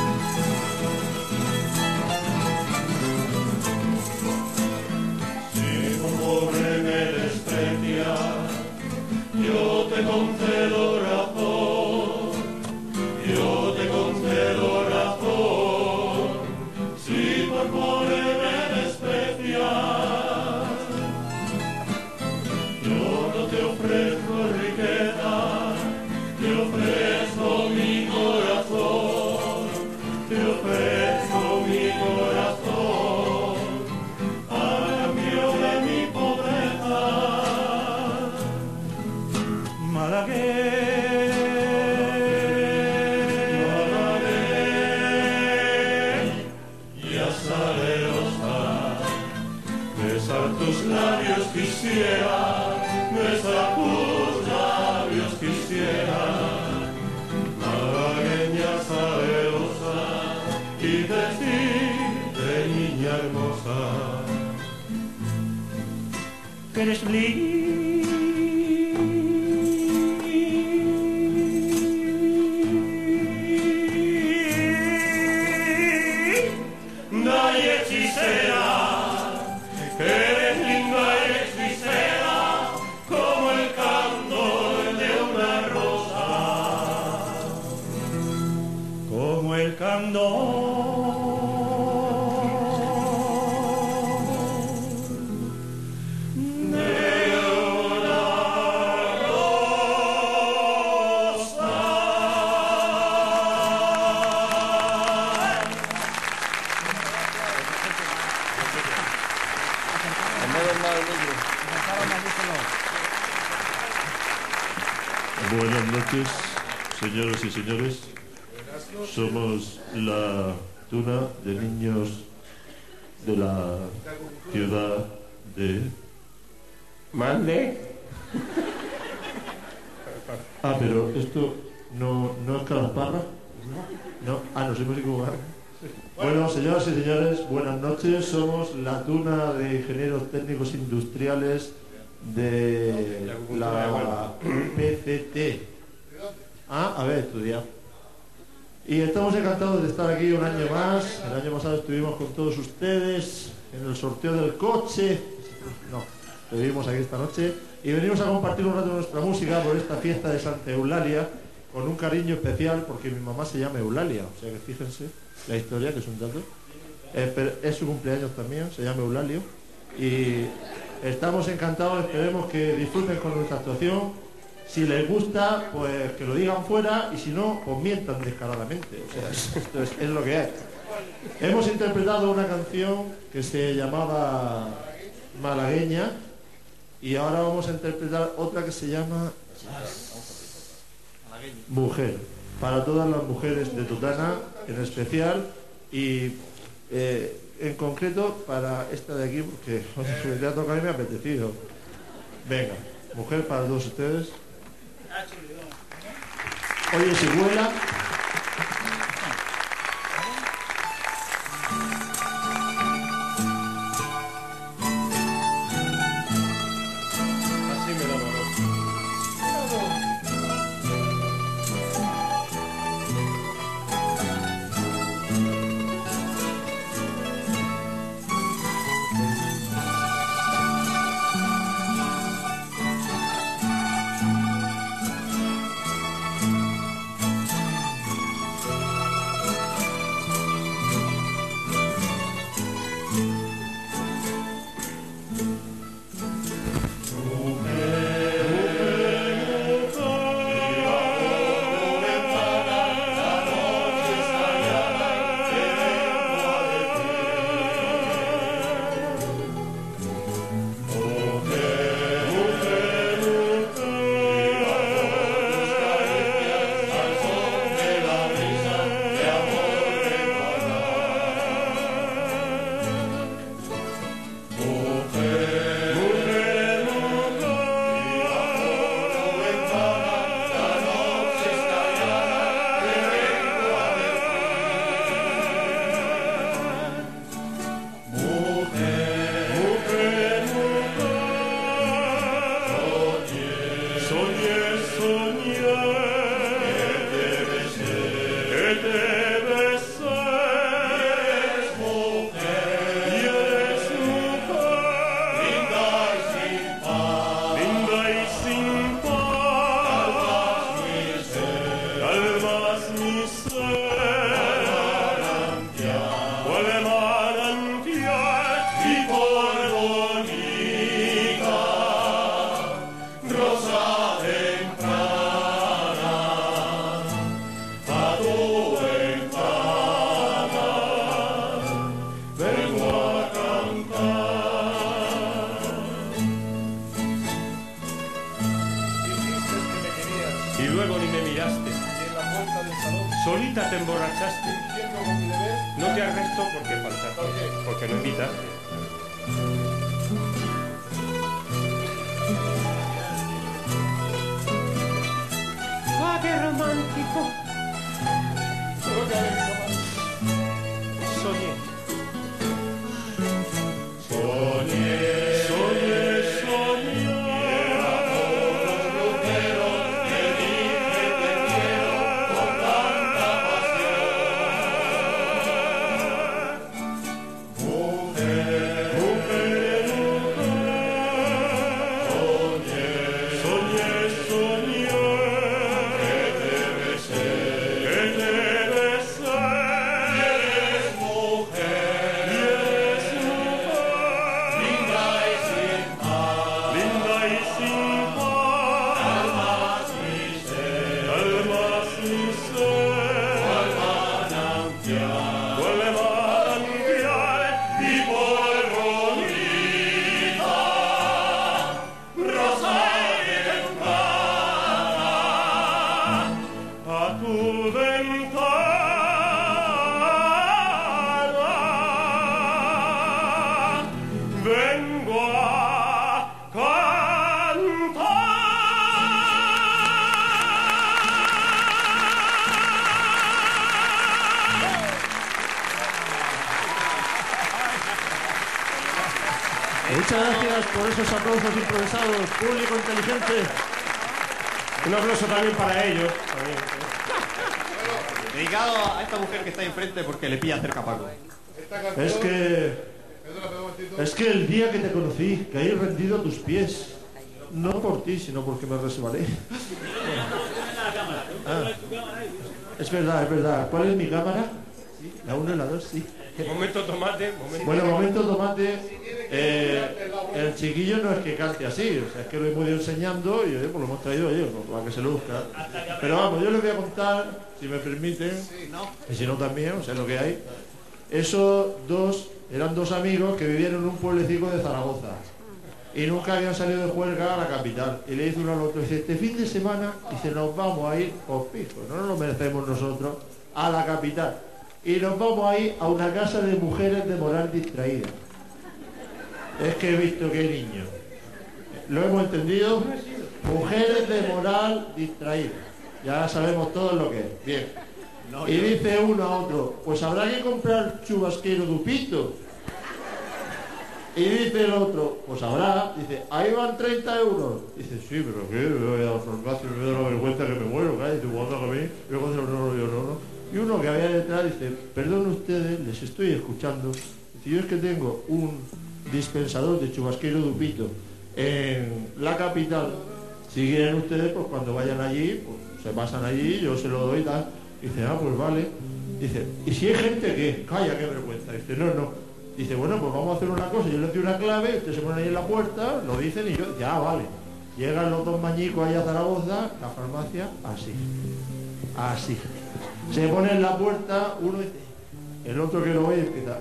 Si quisiera besar tus labios, quisiera, malagueña salerosa, y decirte, niña hermosa, que eres linda y hechicera, que eres linda y hechicera, como el candor de una rosa, como el candor Buenas noches, señoras y señores. Somos la tuna de niños de la ciudad de... Mande. Ah, pero esto no es Calasparra. No, nos hemos equivocado. Bueno, señoras y señores, buenas noches. Somos la tuna de ingenieros técnicos industriales de la PCT. A ver, estudiar. Y estamos encantados de estar aquí un año más. El año pasado estuvimos con todos ustedes en el sorteo del coche. No, estuvimos aquí esta noche y venimos a compartir un rato nuestra música por esta fiesta de Santa Eulalia, con un cariño especial porque mi mamá se llama Eulalia. O sea que fíjense la historia, que es un dato. Es su cumpleaños también, se llama Eulalio. Y estamos encantados, esperemos que disfruten con nuestra actuación. Si les gusta, pues que lo digan fuera, y si no, pues mientan descaradamente. O sea, esto es lo que hay. Hemos interpretado una canción que se llamaba Malagueña, y ahora vamos a interpretar otra que se llama Mujer, para todas las mujeres de Tutana en especial, y en concreto para esta de aquí, porque me ha tocado y me ha apetecido. Venga, Mujer para todos ustedes. Oye, si vuela. Así me lo Solita te emborrachaste. No te arresto porque faltaste, porque no invitaste. Solo que hablé capaz. Soñé. Muchas gracias por esos aplausos improvisados, público inteligente. Un aplauso también para ellos. Dedicado a esta mujer que está enfrente porque le pilla cerca a Paco. Es que el día que te conocí, caí rendido a tus pies. No por ti, sino porque me resbalé. Es verdad, es verdad. ¿Cuál es mi cámara? ¿Sí? ¿La 1 y la 2? Sí. Momento tomate. Bueno, momento tomate. El chiquillo no es que cante así, o sea, es que lo hemos ido enseñando y pues lo hemos traído para que se luzca. Pero vamos, yo les voy a contar, si me permiten, y si no también, o sea, lo que hay. Esos eran dos amigos que vivían en un pueblecito de Zaragoza y nunca habían salido de juerga a la capital. Y le dice uno al otro, dice, este fin de semana, dice, nos vamos a ir, pues fijo, no nos lo merecemos nosotros, a la capital. Y nos vamos a ir a una casa de mujeres de moral distraída. Es que he visto que niño. ¿Lo hemos entendido? Mujeres de moral distraída. Ya sabemos todo lo que es. Bien. Y dice uno a otro, pues habrá que comprar chubasquero dupito. Y dice el otro, pues habrá. Dice, ahí van 30 euros. Dice, sí, pero ¿qué? Me voy a la farmacia y me da la vergüenza que me muero. Dice, ¿cuándo que a mí? Yo no. Y uno que había detrás dice, perdón ustedes, les estoy escuchando. Dice, yo es que tengo un dispensador de chubasquero dupito en la capital. Si quieren ustedes, pues cuando vayan allí, pues se pasan allí, yo se lo doy y tal. Dice, pues vale. Dice, ¿y si hay gente que? Calla, qué vergüenza. Dice, no. Dice, bueno, pues vamos a hacer una cosa, yo les doy una clave, ustedes se ponen ahí en la puerta, lo dicen y yo, ya vale. Llegan los dos mañicos allá a Zaragoza, la farmacia, así. Se pone en la puerta, uno dice, el otro que lo ve empieza.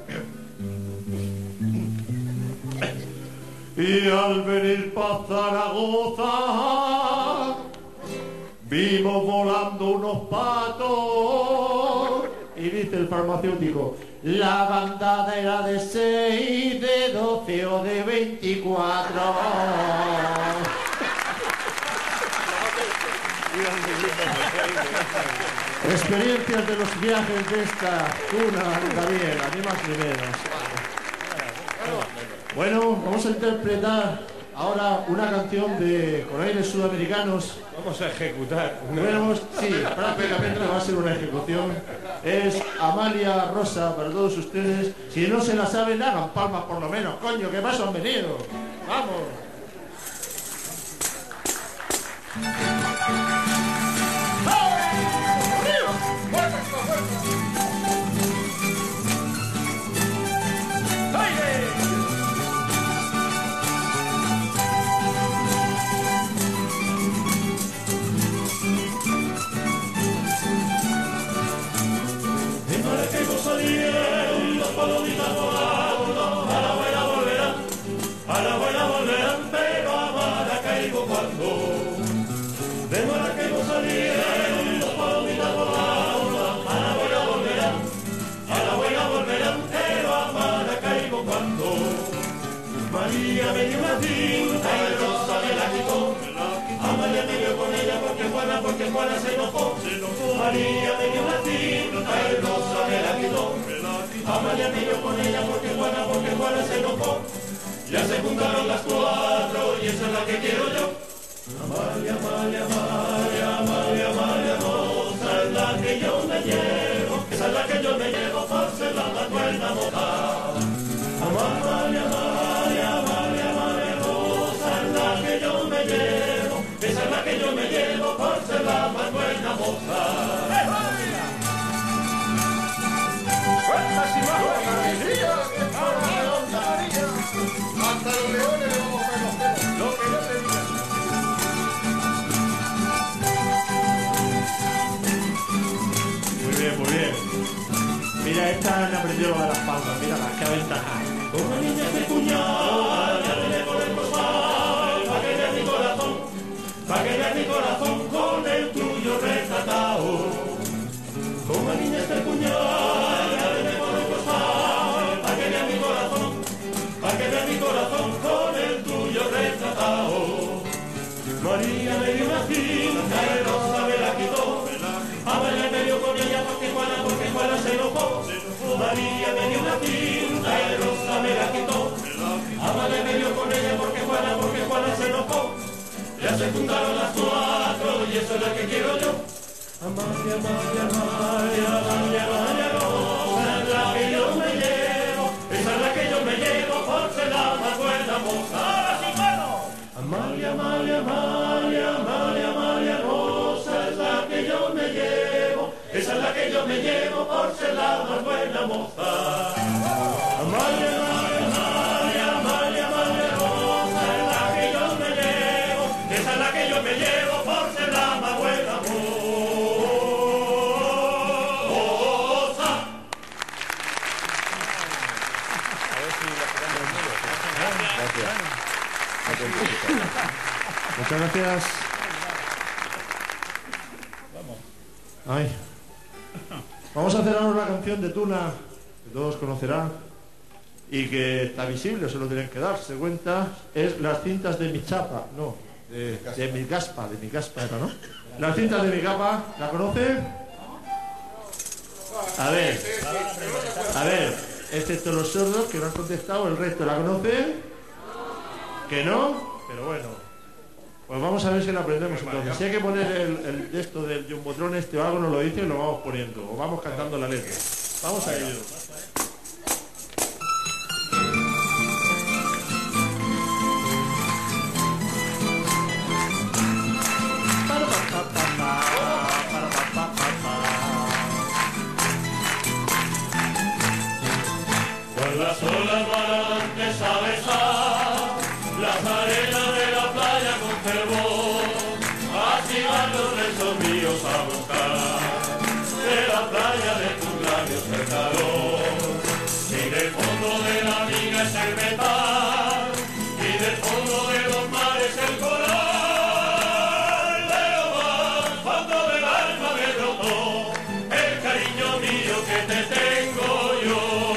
Y al venir para Zaragoza, vimos volando unos patos. Y dice el farmacéutico, la bandada era de 6, de 12 o de 24. Experiencias de los viajes de esta cuna gallega, ni más ni menos. Bueno, vamos a interpretar ahora una canción con aires sudamericanos. Vamos a ejecutar. Bueno, sí, prácticamente va a ser una ejecución. Es Amalia Rosa para todos ustedes. Si no se la saben, hagan palmas por lo menos. Coño, ¿qué paso han venido? ¡Vamos! A la buena volverán, pero a Maracaibo cuando de Maracaibo salieron los palomitas volando. A la buena volverán, pero a Maracaibo cuando María me dio una tinta y Rosa me la quitó. A María me dio con ella porque buena, porque cual se enojó. María me dio una cinta y Rosa me la quitó. Amalia me dio con ella porque Juana se enojó. Ya se juntaron las cuatro y esa es la que quiero yo. Amalia, Amalia, Amalia, Amalia, Amalia Rosa es la que yo me llevo. Esa es la que yo me llevo por ser la más buena moza. Amalia, Amalia, Amalia, Amalia Rosa es la que yo me llevo. Esa es la que yo me llevo por ser la más buena moza. Hasta los leones le vamos a ver los pelos. Lo que yo te diga. Muy bien, muy bien. Mira, esta han aprendido lo de las palmas. Mira, qué ventaja. Como niña de puñal, ya le por el costal, pa' que vea mi corazón, pa' que vea mi corazón con el tuyo retratado. Como niña este puñal, ya le por el costal, pa' que vea mi corazón, pa' que vea mi corazón con el tuyo retratado. María me dio una cinta y Rosa me la quitó. Amalia me dio con ella porque Juana se enojó. María me dio una cinta y Rosa me la quitó. Amalia me dio con ella porque Juana se enojó. Ya se juntaron las cuatro y eso es lo que quiero yo. Amalia, Amalia, Amalia, Amalia, Amalia Rosa es la que yo me llevo. Esa es la que yo me llevo por ser la más buena moza. Amalia, Amalia, Amalia, Amalia, Amalia Rosa es la que yo me llevo. Esa es la que yo me llevo por ser la más buena moza. Amalia, Amalia, Amalia, Amalia, Amalia Rosa es la que yo me llevo. Esa es la que yo me llevo por ser la más buena moza. Muchas gracias. Ay. Vamos a hacer ahora una canción de Tuna que todos conocerán y que está visible, se lo tienen que dar. Se cuenta, es Las cintas de mi chapa, no, de mi caspa era, ¿no? Las cintas de mi capa, ¿la conoce? A ver, excepto los sordos que no han contestado, el resto, ¿la conocen? ¿Que no? Pero bueno. Pues vamos a ver si lo aprendemos entonces. Si hay que poner el esto del jumbotron este o algo, nos lo dice y lo vamos poniendo. O vamos cantando la letra. Vamos a ello. Con las olas balantes a besar las arenas de la playa con fervor, así van los rezos míos a buscar de la playa de tus labios el calor. Y del fondo de la mina es el metal, y del fondo de los mares el coral. De lo más fondo del alma me brotó el cariño mío que te tengo yo.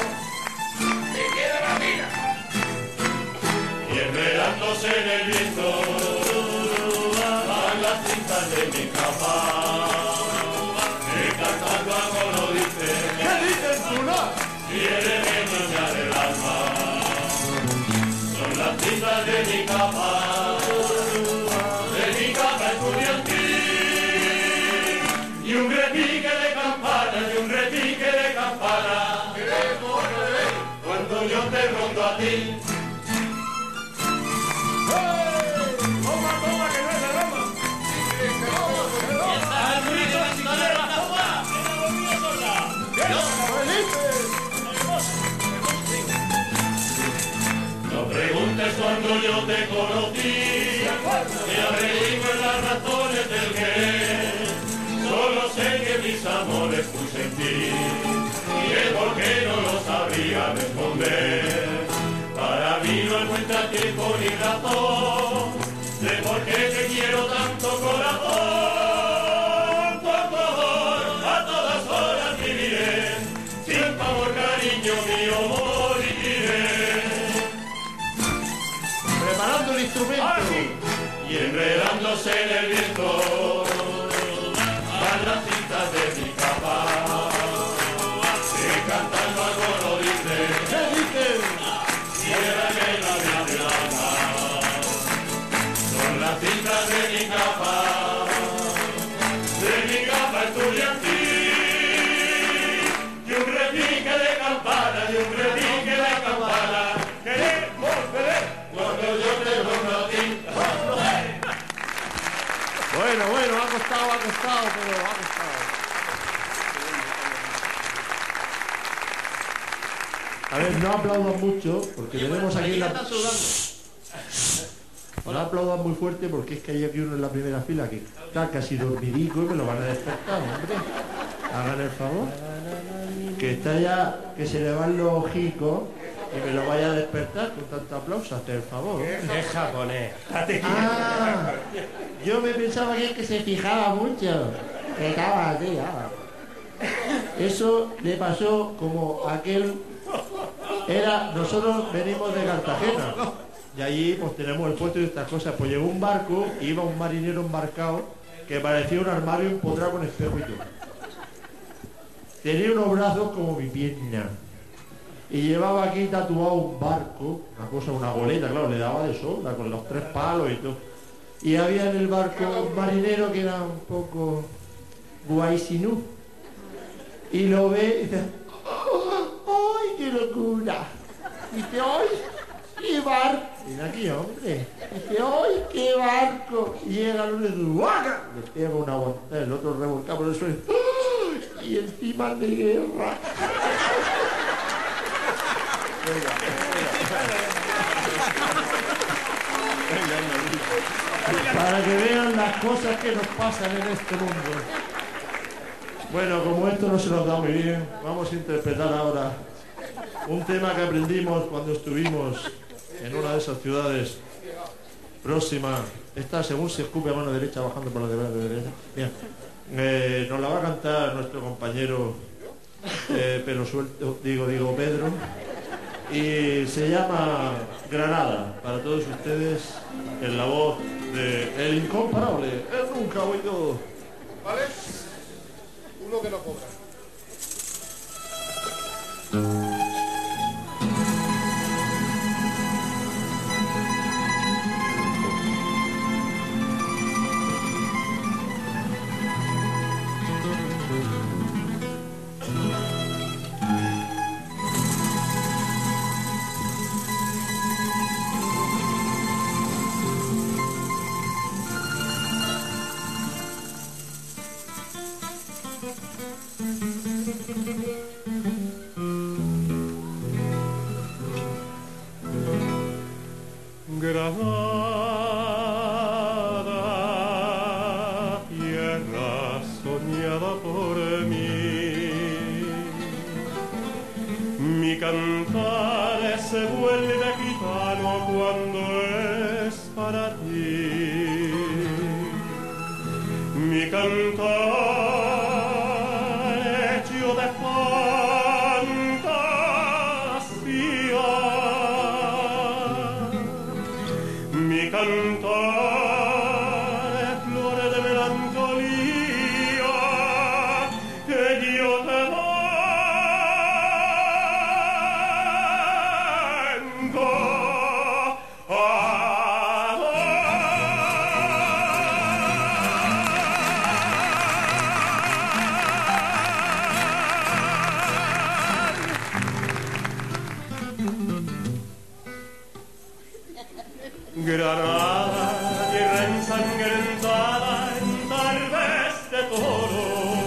Enredándose en el viento van las cintas de mi capa, y cantando algo lo dice. ¿Qué dices tú, no? Quiere niña del alma. Son las cintas de mi capa estudiantil, y un repique de campanas, y un repique de campanas. Cuando yo te rondo a ti. No preguntes cuando yo te conocí, te averigües las razones del querer. Solo sé que mis amores puse en ti, y el por qué no lo sabría responder. Para mí no encuentra tiempo ni razón de por qué te quiero tanto, corazón. Por favor, a todas horas viviré, sin tu amor, cariño mío, moriré. Preparando el instrumento. Y enredándose en el viento costado, pero ha costado. A ver, no aplaudan mucho, porque tenemos aquí la... No aplaudan muy fuerte porque es que hay aquí uno en la primera fila que está casi dormidico y me lo van a despertar, hombre. Hagan el favor. Que está ya, que se le van los ojicos y me lo vaya a despertar con tanto aplauso, hazte el favor. Es japonés. Ah, yo me pensaba que es que se fijaba mucho. Que estaba así, Eso le pasó como aquel... Nosotros venimos de Cartagena y allí pues tenemos el puerto y estas cosas. Pues llegó un barco y iba un marinero embarcado que parecía un armario empotrado con espejo y todo. Tenía unos brazos como mi pierna y llevaba aquí tatuado un barco, una goleta, claro, le daba de sombra con los 3 palos y todo. Y había en el barco un marinero que era un poco guaysinú y lo ve y dice: ¡ay, qué locura! Dice: ¡ay, qué barco! Mira aquí, hombre. Dice: ¡ay, qué barco! Y llega el uno y dice: ¡guaca! Le pega una aguantada, el otro revolcado por el suelo. ¡Ay! Y encima de guerra. Para que vean las cosas que nos pasan en este mundo. Bueno, como esto no se nos da muy bien, vamos a interpretar ahora un tema que aprendimos cuando estuvimos en una de esas ciudades próximas. Esta, según se escupe a mano derecha, bajando por la de derecha. Bien. Nos la va a cantar nuestro compañero Pelo Suelto, digo Pedro. Y se llama Granada, para todos ustedes, en la voz de el incomparable, el nunca oído. ¿Vale? Uno que no cobra. Granada, tierra soñada por mí, mi cantar se vuelve gitano cuando es para ti, mi cantar hecho de mi cantar flore de melancolía que yo te vengo a Granada, tierra ensangrentada en tardes de toro,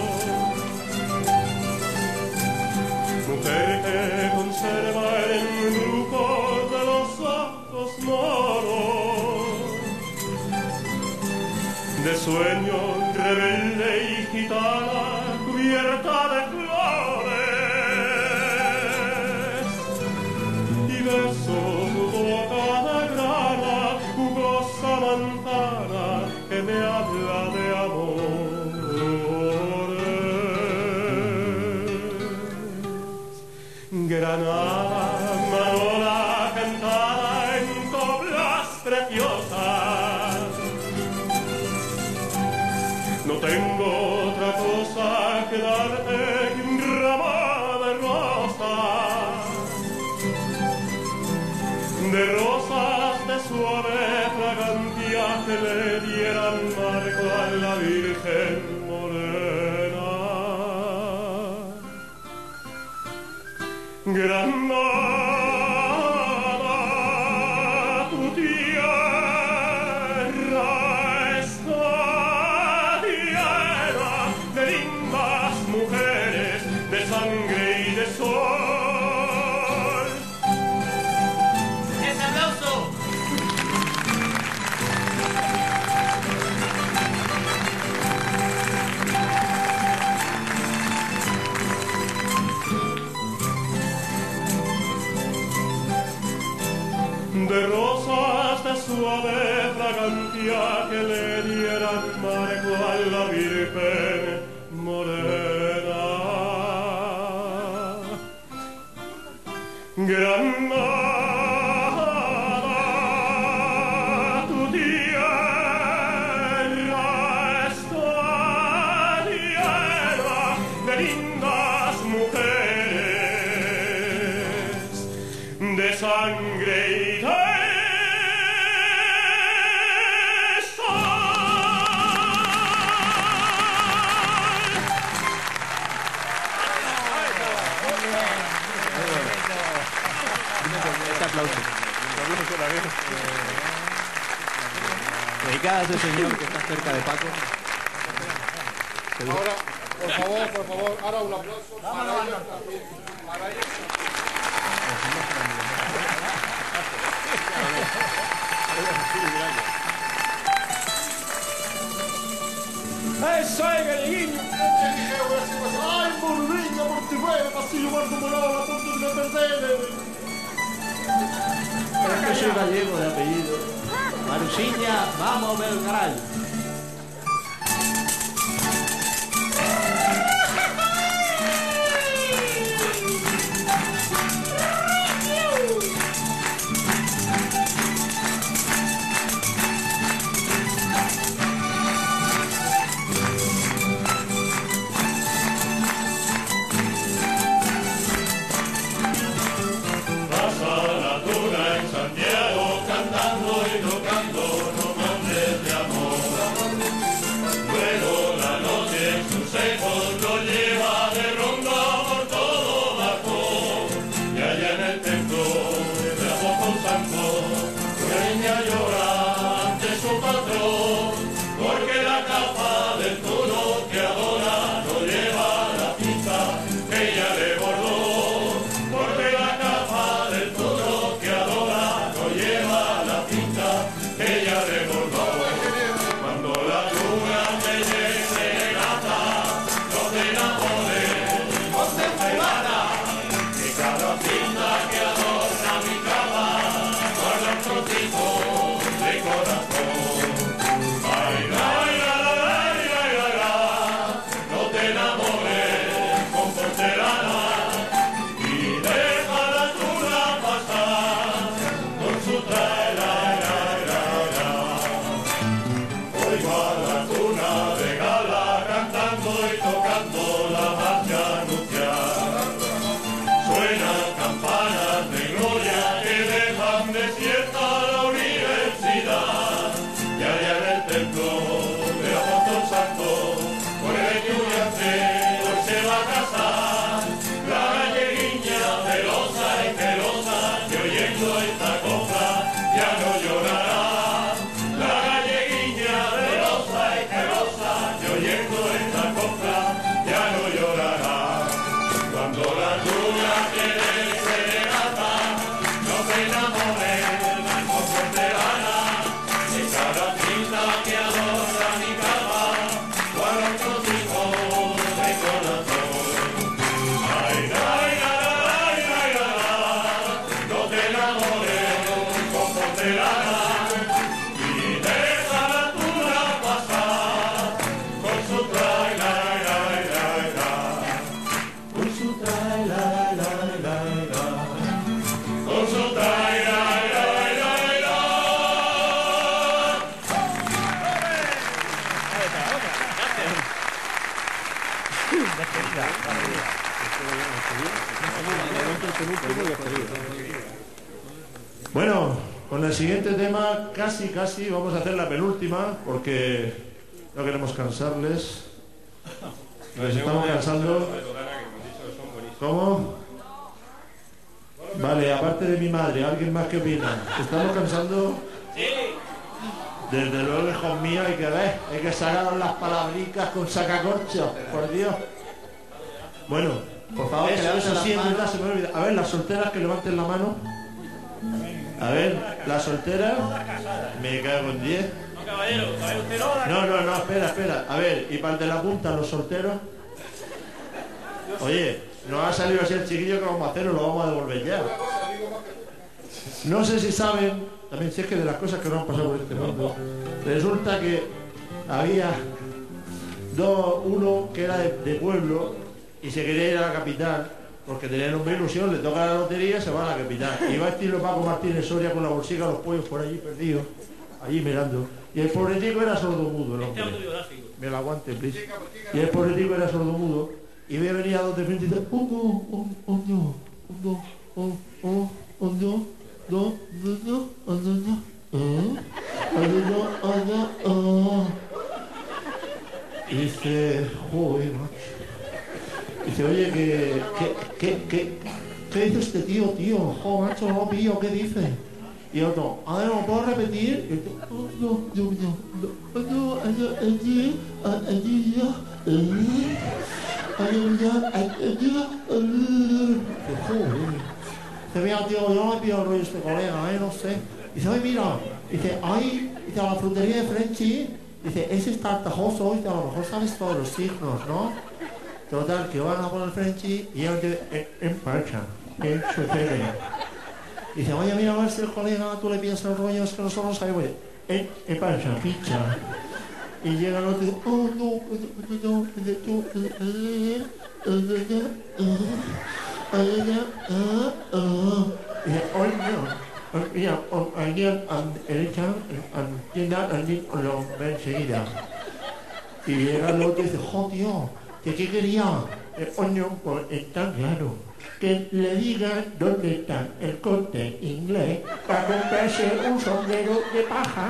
mujer que conserva el embrujo de los ojos moros, de sueño rebelde y gitana cubierta de flores, y beso tu boca manzana que me habla de amores. Granada, Manola cantada en coplas preciosas. No tengo otra cosa que darte que un ramo de rosas de suave fragancia que le dieran marco a la Virgen morena. Granada, tu tierra está sol. ¡Ese aplauso! De rosas de suave fragancia que le dieran marco a la Virgen morena. Granada, tu tierra está llena de lindas mujeres, de sangre y de Dedicada a ese señor que está cerca de Paco. Ahora, por favor, ahora un aplauso para ellos también. Para ellos. Eso es el guiño. Ay, Morriña, Mortifuera, Pasillo, Marco Morado, la punta de perder. Es que soy gallego de apellido. Marusiña, vamos a ver el caray. Pasa la tuna en Santiago cantando y tocando nombres de amor. Luego la noche en sus ecos lo lleva de ronda por todo Bajón. Y allá en el templo de Apóstol Santo, Peña llora ante su patrón, porque la capa del toro que adora no lleva la pinta que ella le bordó. Porque la capa del toro que adora no lleva la pinta que ella le bordó. Cuando la luna te llene de gata, no te enamores, no te prepara, que cada pinta que adorna mi capa guarda un trocito de corazón. Ay, ay, ay, ay, ay, ay, ay, no te enamores con porcelana. Y deja la luna pasar con su tra-la-la-la-la. Hoy va la luna de gala cantando y tocando la marcha nupcial. Suenan campanas de gloria que dejan desierta la universidad. Y allá en el templo de Apóstol Santo, con el estudiante hoy se va a casar. La galleguiña celosa y celosa que oyendo esta copla ya no llorará. La galleguiña celosa y celosa que oyendo esta copla ya no llorará. Cuando la lluvia quiere serenata, no te enamores con porcelana, de cada pinta que adorna mi cama, guarda un trocito de corazón. Ay, ay, ay, ay, ay, ay, no te enamores con porcelana, y deja la tuna pasar con su tra-la-la-la-la, con su tra-la-la-la-la, con su tra-la-la-la-la. Bueno, con el siguiente tema casi vamos a hacer la penúltima porque no queremos cansarles. Les estamos cansando. ¿Cómo? Vale, aparte de mi madre, ¿alguien más que opina? ¿Estamos cansando? Desde luego, hijos míos, hay que ver, hay que sacar las palabricas con sacacorchos, por Dios. Bueno, Por favor, que Eso sí, las es verdad, manos. se me olvida. A ver, las solteras que levanten la mano. A ver, las solteras. Me cago en 10. No, caballero, ¿sabe usted no? No, espera. A ver, y para el de la punta, los solteros. Oye, nos ha salido así el chiquillo que vamos a hacer o lo vamos a devolver ya. No sé si saben, también si es que de las cosas que nos han pasado por este mundo, resulta que había uno que era de pueblo y se quería ir a la capital porque tenía una ilusión, le toca la lotería y se va a la capital. Y va estilo Paco Martínez Soria con la bolsica, los pollos por allí perdidos, allí mirando. Y el pobretico era sordomudo, el hombre. Me lo aguante, please. Y el pobretico era sordomudo y me venía dos de frente y tal. Y dice, joder, macho. Dice, oye, ¿qué dice este tío? Joder, macho, no pillo, ¿qué dice? Y otro, a ver, ¿me puedo repetir? Y dice, mira, tío, yo no me pido el rollo este colega, no sé. Dice, oye, mira, dice, dice, a la frutería de Frenchy, dice, ese es tartajoso, dice, a lo mejor sabes todos los signos, ¿no? Total, que van a poner Frenchy y él en marcha, en su feria. Dice, oye, mira, a ver si el colega, tú le piensas el rollo, es que nosotros sabemos, en marcha, ficha. Y llega el otro y dice, oh, no, dice, oye, mira, lo ve enseguida. Y llega el otro y dice, jo, tío, ¿qué quería? Oye, pues está claro. Que le digan dónde está el Corte Inglés para comprarse un sombrero de paja.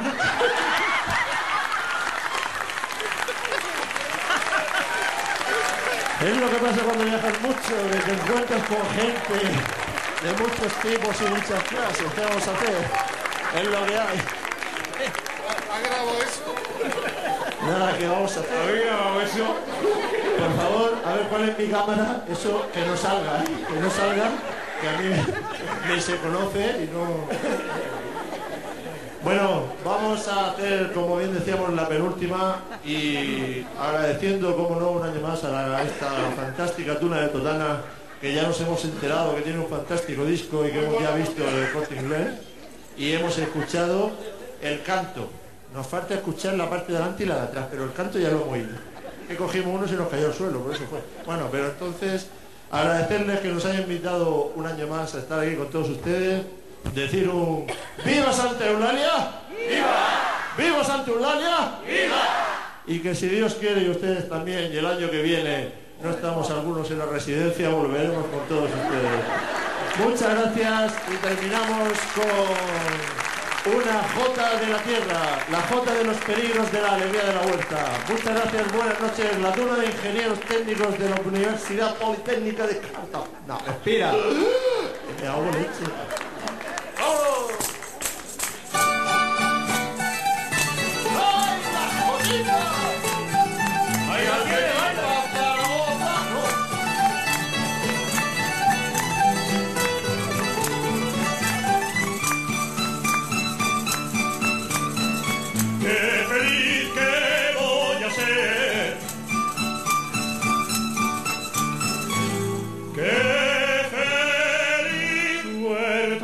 Es lo que pasa cuando viajas mucho, de que encuentras con gente de muchos tipos y muchas clases. ¿Qué vamos a hacer? Es lo que hay. ¿Ha grabado eso? Nada, ¿qué vamos a hacer? ¿Habéis grabado eso? Por favor, a ver cuál es mi cámara. Eso, que no salga, que no salga, que a mí ni se conoce y no... Bueno, vamos a hacer, como bien decíamos, la penúltima y agradeciendo, como no, un año más a esta fantástica Tuna de Totana, que ya nos hemos enterado que tiene un fantástico disco y que hemos ya visto el Corte Inglés y hemos escuchado el canto. Nos falta escuchar la parte de delante y la de atrás, pero el canto ya lo hemos oído. Que cogimos uno y se nos cayó al suelo, por eso fue. Bueno, pero entonces, agradecerles que nos hayan invitado un año más a estar aquí con todos ustedes. Decir un ¡Viva Santa Eulalia! ¡Viva! ¡Viva Santa Eulalia! ¡Viva! Y que si Dios quiere y ustedes también, y el año que viene no estamos algunos en la residencia, volveremos con todos ustedes. Muchas gracias y terminamos con una Jota de la tierra, la Jota de los peligros de la alegría de la huerta. Muchas gracias, buenas noches. La Tuna de Ingenieros Técnicos de la Universidad Politécnica de Cartago. No, respira. Me hago leche. Qué feliz que voy a ser, qué feliz huerta.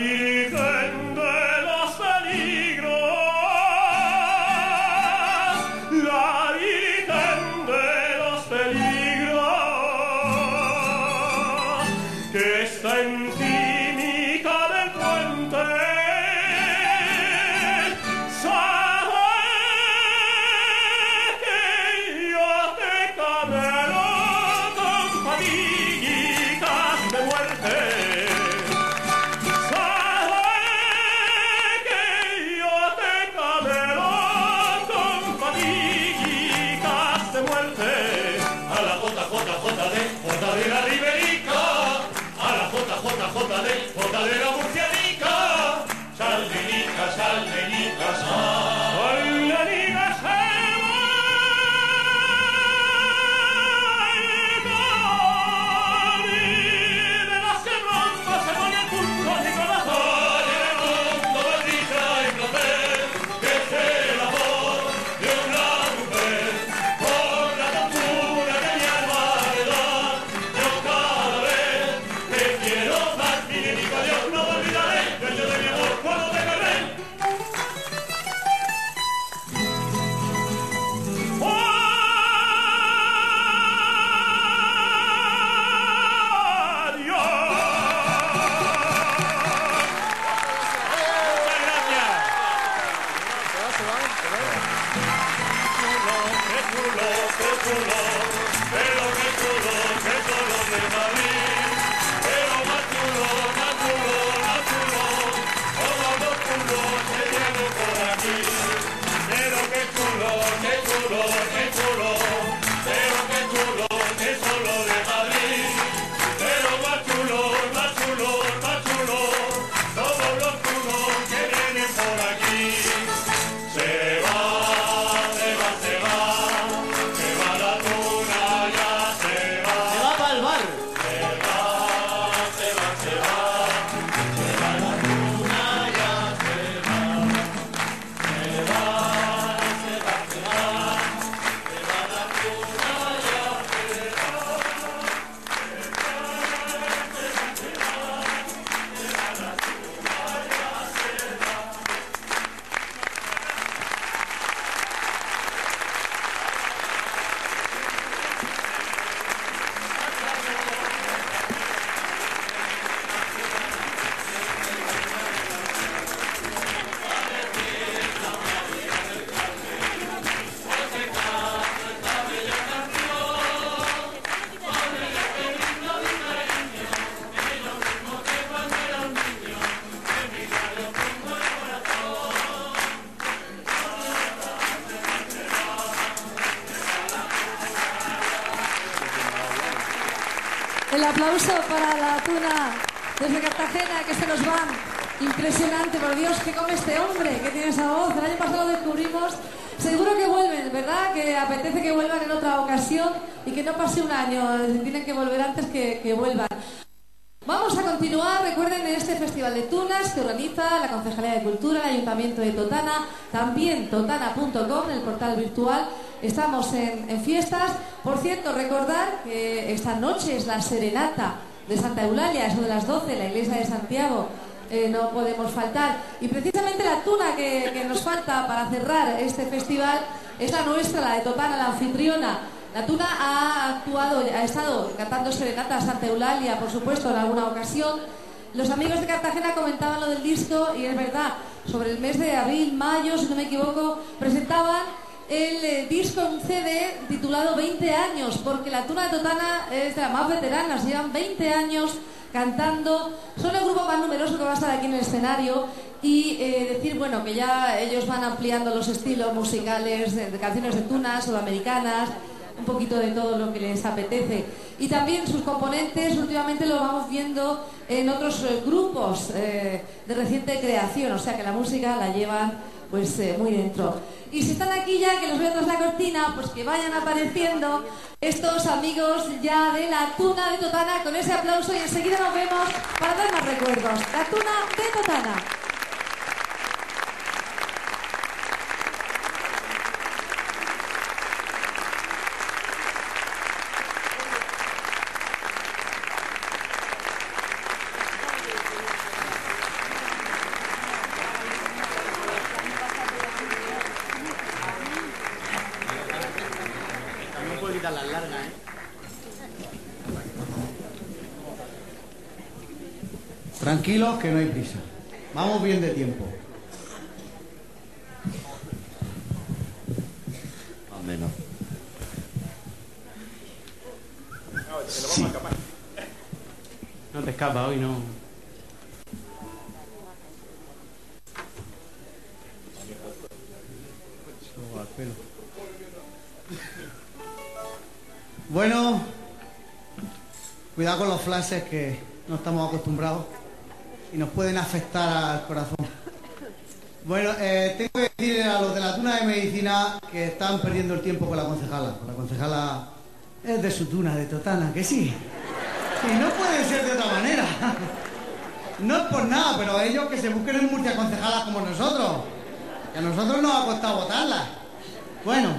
Virgen de los peligros, la Virgen de los peligros, que está encima del puente, sabe que yo te camelo con fatigas de muerte. Jota de la Riberica, a la Jota de la Murcianica, salmenica, salmenica, salmenica, de las que rondas se pone el punto de corazón, en el mundo bendita y placer, que es el amor de una mujer, por la dulzura de mi alma le da. Dios, no olvidaré el Dios de mi amor cuando te querré. El aplauso para la tuna desde Cartagena, que se nos van. Impresionante, por Dios, que come este hombre, que tiene esa voz. El año pasado lo descubrimos. Seguro que vuelven, ¿verdad? Que apetece que vuelvan en otra ocasión y que no pase un año. Tienen que volver antes que vuelvan. Vamos a continuar, recuerden, en este Festival de Tunas que organiza la Concejalía de Cultura, el Ayuntamiento de Totana, también totana.com, el portal virtual. Estamos en fiestas. Por cierto, recordar que esta noche es la serenata de Santa Eulalia, eso de las 12, en la iglesia de Santiago. No podemos faltar. Y precisamente la tuna que nos falta para cerrar este festival es la nuestra, la de Totana, la anfitriona. La tuna ha estado cantando serenata a Santa Eulalia, por supuesto, en alguna ocasión. Los amigos de Cartagena comentaban lo del disco y es verdad, sobre el mes de abril, mayo, si no me equivoco, presentaban el disco en un CD titulado 20 años, porque la tuna de Totana es de las más veteranas, llevan 20 años cantando, son el grupo más numeroso que va a estar aquí en el escenario y decir, bueno, que ya ellos van ampliando los estilos musicales de canciones de tunas, sudamericanas, un poquito de todo lo que les apetece. Y también sus componentes últimamente lo vamos viendo en otros grupos de reciente creación, o sea que la música la llevan pues muy dentro. Y si están aquí ya, que los veo tras la cortina, pues que vayan apareciendo estos amigos ya de la tuna de Totana con ese aplauso y enseguida nos vemos para dar más recuerdos. La tuna de Totana. Tranquilos, que no hay prisa. Vamos bien de tiempo. Al menos. Sí. No te escapa hoy, no. Bueno, cuidado con los flashes que no estamos acostumbrados y nos pueden afectar al corazón. Bueno, tengo que decir a los de la tuna de medicina que están perdiendo el tiempo con la concejala. La concejala es de su tuna, de Totana, que sí. Y no puede ser de otra manera. No es por nada, pero ellos que se busquen en multiaconcejalas como nosotros. Que a nosotros nos ha costado votarlas. Bueno,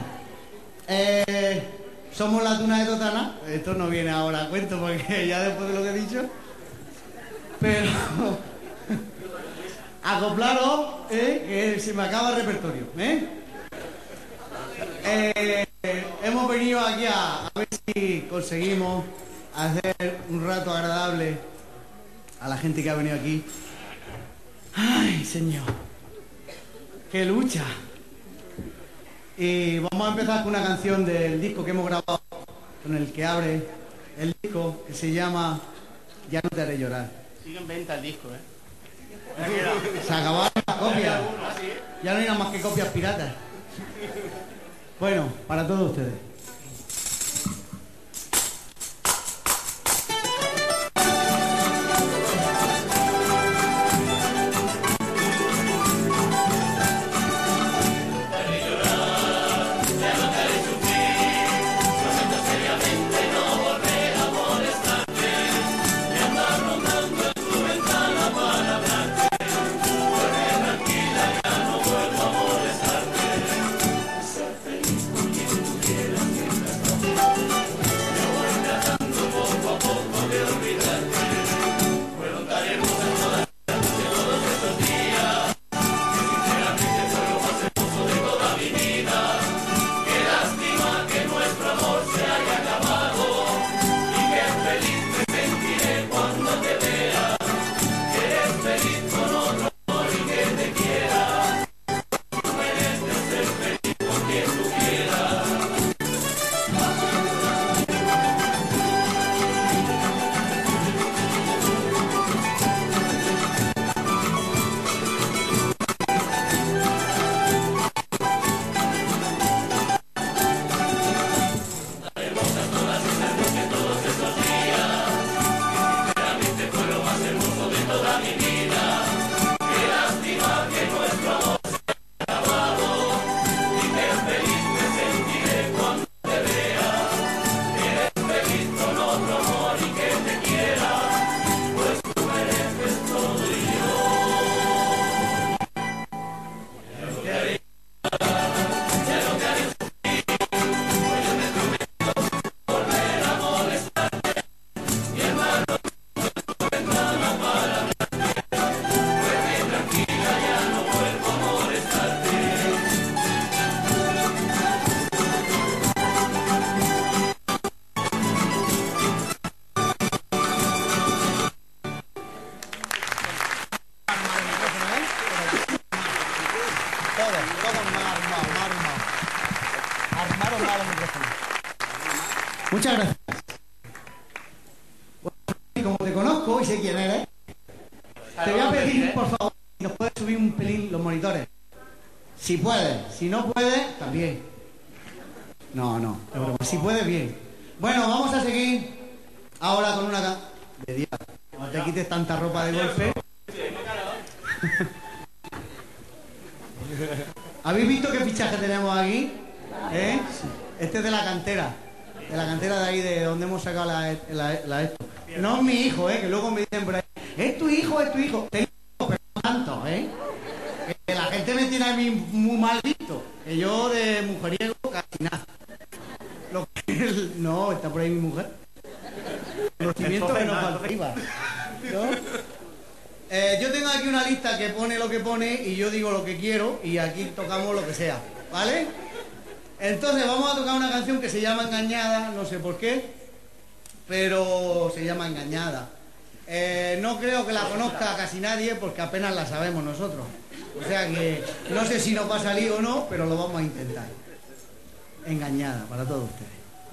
somos la tuna de Totana. Esto no viene ahora a cuento porque ya después de lo que he dicho. Pero acoplaros, que se me acaba el repertorio. Hemos venido aquí a ver si conseguimos hacer un rato agradable a la gente que ha venido aquí. Ay, señor, qué lucha. Y vamos a empezar con una canción del disco que hemos grabado, con el que abre el disco, que se llama Ya no te haré llorar. Sigue en venta el disco, Se acabaron las copias. Ya no hay nada más que copias piratas. Bueno, para todos ustedes. Muchas gracias. Como te conozco y sé quién eres, te voy a pedir, por favor, si nos puedes subir un pelín los monitores. Si puedes, si no puedes, también. No, si puedes, bien. Bueno, vamos a seguir ahora con una... De día, no te quites tanta ropa de golpe. ¿Habéis visto qué fichaje tenemos aquí? Este es de la cantera. De la cantera de ahí, de donde hemos sacado la esto. No es mi hijo, que luego me dicen por ahí, es tu hijo. Tengo, pero no tanto, Que la gente me tiene a mí muy mal visto. Que yo de mujeriego casi nada. No, está por ahí mi mujer. Conocimiento que nos falta. ¿No? Yo tengo aquí una lista que pone lo que pone y yo digo lo que quiero y aquí tocamos lo que sea, ¿vale? Entonces vamos a tocar una canción que se llama Engañada, no sé por qué, pero se llama Engañada. No creo que la conozca casi nadie porque apenas la sabemos nosotros. O sea que no sé si nos va a salir o no, pero lo vamos a intentar. Engañada para todos ustedes.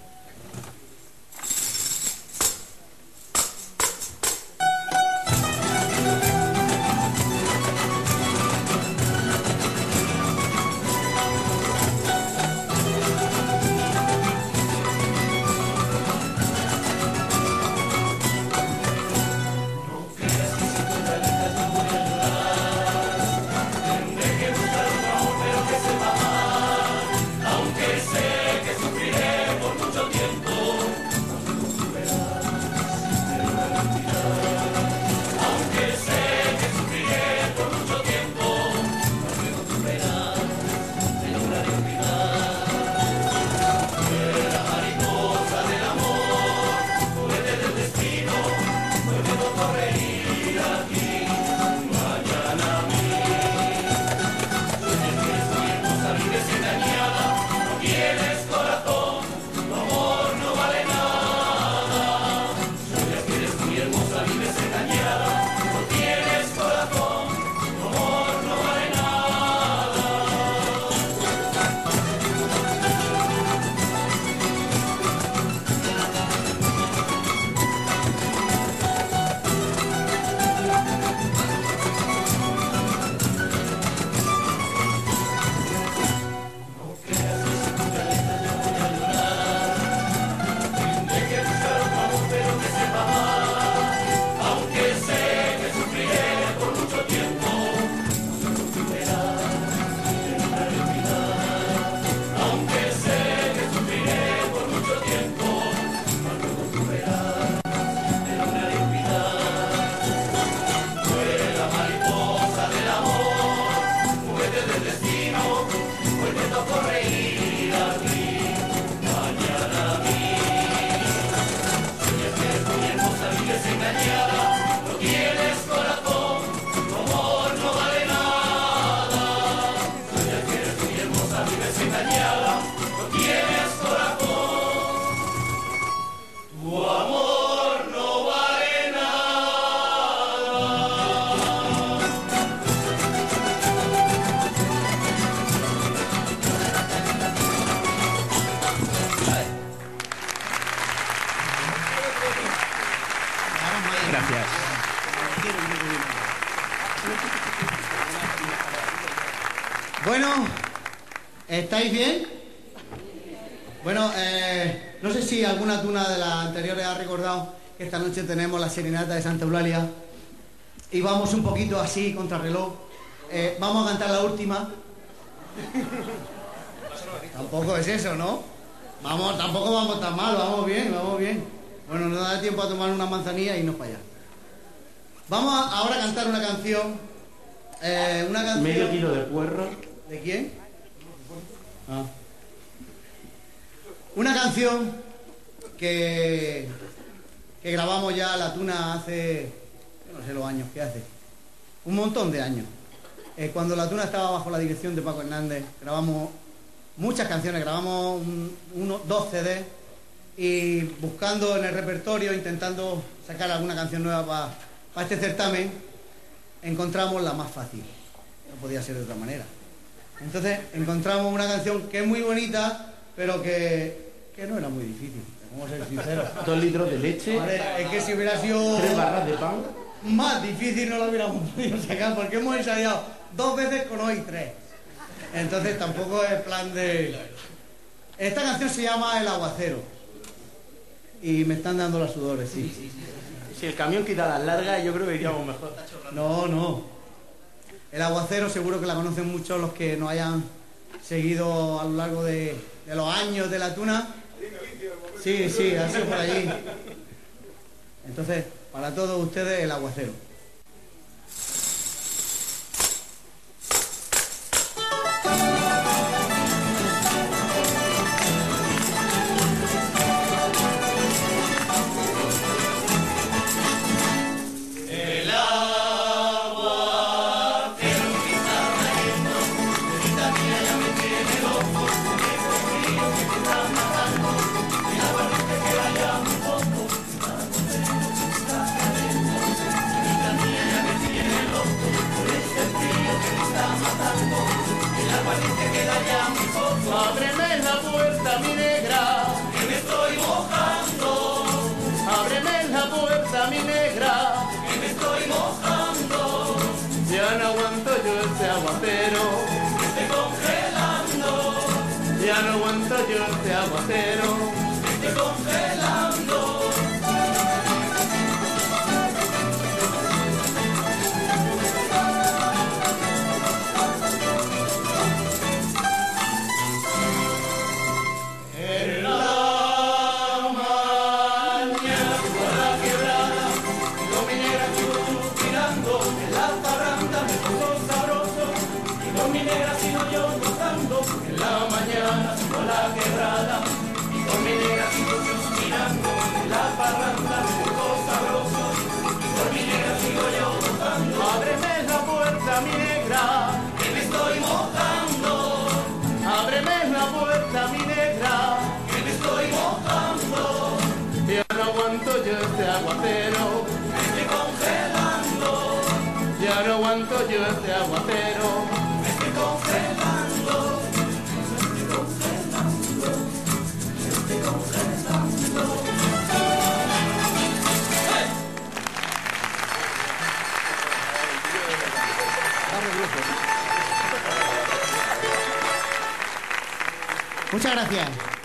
Gracias. Bueno, ¿estáis bien? Bueno, no sé si alguna tuna de las anteriores ha recordado que esta noche tenemos la serenata de Santa Eulalia y vamos un poquito así, contrarreloj. Vamos a cantar la última. Tampoco es eso, ¿no? Vamos, tampoco vamos tan mal, vamos bien, vamos bien. Bueno, nos da tiempo a tomar una manzanilla y irnos para allá. Vamos ahora a cantar una canción. Medio kilo de puerro. ¿De quién? Ah. Una canción que grabamos ya la tuna hace, yo no sé los años que hace, un montón de años. Cuando la tuna estaba bajo la dirección de Paco Hernández, grabamos muchas canciones, grabamos 2 CDs y buscando en el repertorio, intentando sacar alguna canción nueva para este certamen, encontramos la más fácil. No podía ser de otra manera. Entonces encontramos una canción que es muy bonita, pero que no era muy difícil, vamos a ser sinceros. 2 litros de leche. Vale, es que si hubiera sido 3 barras de pan. Más difícil no lo hubiéramos podido sacar, porque hemos ensayado 2 veces con hoy 3. Entonces tampoco es plan de... Esta canción se llama El Aguacero. Y me están dando las sudores, sí. Si el camión quita las largas, yo creo que iríamos mejor. No. El Aguacero seguro que la conocen muchos los que nos hayan seguido a lo largo de los años de la tuna. Sí, ha sido por allí. Entonces, para todos ustedes, El Aguacero. mi negra, que me estoy mojando. ábreme la puerta, mi negra, Que me estoy mojando. ya no aguanto yo este aguacero, Me estoy congelando. ya no aguanto yo este aguacero. Me estoy congelando. En la mañana subo a la quebrada, yo mi negra sigo suspirando, en la parranda me puso sabroso, y con mi negra sigo yo gozando. En la mañana subo a la quebrada, y con mi negra sigo suspirando, en la parranda me puso sabroso, y con mi negra sigo yo gozando. Ábreme la puerta, mi negra, Que me estoy mojando. ábreme la puerta, mi negra. Que me estoy mojando. Ya no aguanto yo este aguacero, Me estoy congelando. ya no aguanto yo este aguacero. Me estoy congelando. Me estoy congelando. Me estoy congelando. Muchas gracias.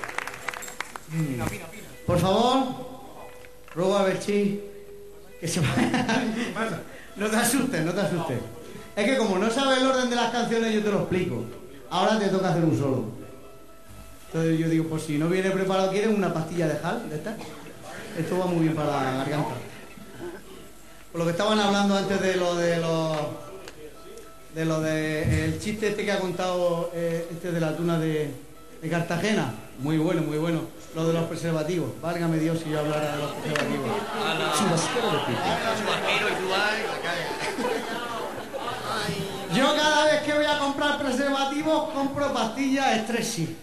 Por favor, ruego a Belchí que se vaya. No te asustes, no te asustes. Es que como no sabes el orden de las canciones, yo te lo explico. Ahora te toca hacer un solo. Entonces yo digo, pues si no viene preparado, ¿quieres una pastilla de Hal? ¿De esta? Esto va muy bien para la garganta. Por lo que estaban hablando antes de el chiste este que ha contado este de la tuna de Cartagena. Muy bueno, muy bueno. Lo de los preservativos. Válgame Dios si yo hablara de los preservativos. Chubasquero de pipa. Chubasquero y Dubái, Yo cada vez que voy a comprar preservativos compro pastillas Stressy.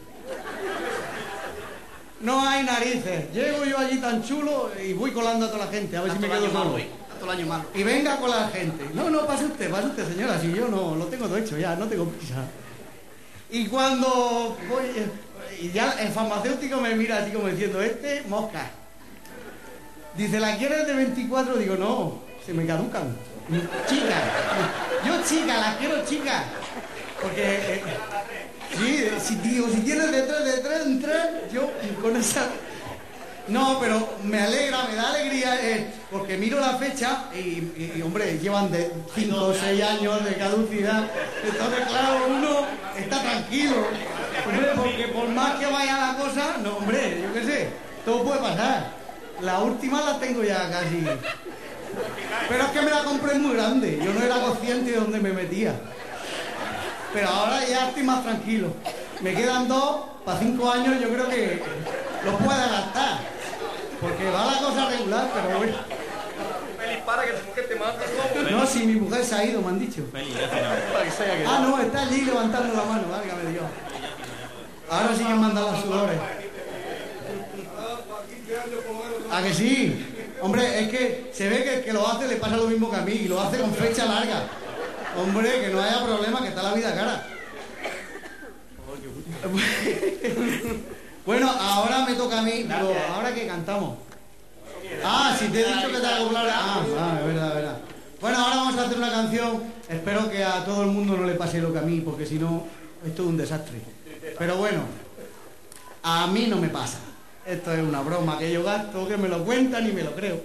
No hay narices. Llego yo allí tan chulo y voy colando a toda la gente a ver si me quedo solo. Todo el año malo. Y venga con la gente. No, pase usted, señora. Si yo no lo tengo todo hecho ya, no tengo prisa. Y cuando voy, y ya el farmacéutico me mira así como diciendo, mosca. Dice, ¿la quieres de 24? Digo, no, se me caducan. Chica. Yo chica, las quiero chicas. Porque, si tienes de 3 en 3, yo con esa... No, pero me alegra, me da alegría, porque miro la fecha y hombre, llevan de 5 o 6 años de caducidad. Entonces, claro, uno está tranquilo. Hombre, porque por más que vaya la cosa, no, hombre, yo qué sé, todo puede pasar. La última la tengo ya casi. Pero es que me la compré muy grande, yo no era consciente de dónde me metía. Pero ahora ya estoy más tranquilo. Me quedan 2 para 5 años, yo creo que los puedo gastar. Porque va la cosa regular, pero bueno. Feliz, para que tu mujer te mata. No, si mi mujer se ha ido, me han dicho. Ah, no, está allí levantando la mano, válgame Dios. Ahora sí que mandan las sudores. ¿A que sí? Hombre, es que se ve que el que lo hace le pasa lo mismo que a mí y lo hace con fecha larga. Hombre, que no haya problema, que está la vida cara. Bueno, ahora me toca a mí, pero ahora que cantamos. Ah, si te he dicho que te hago hablar. Es verdad. Bueno, ahora vamos a hacer una canción. Espero que a todo el mundo no le pase lo que a mí, porque si no, esto es un desastre. Pero bueno, a mí no me pasa. Esto es una broma que yo gasto, que me lo cuentan y me lo creo.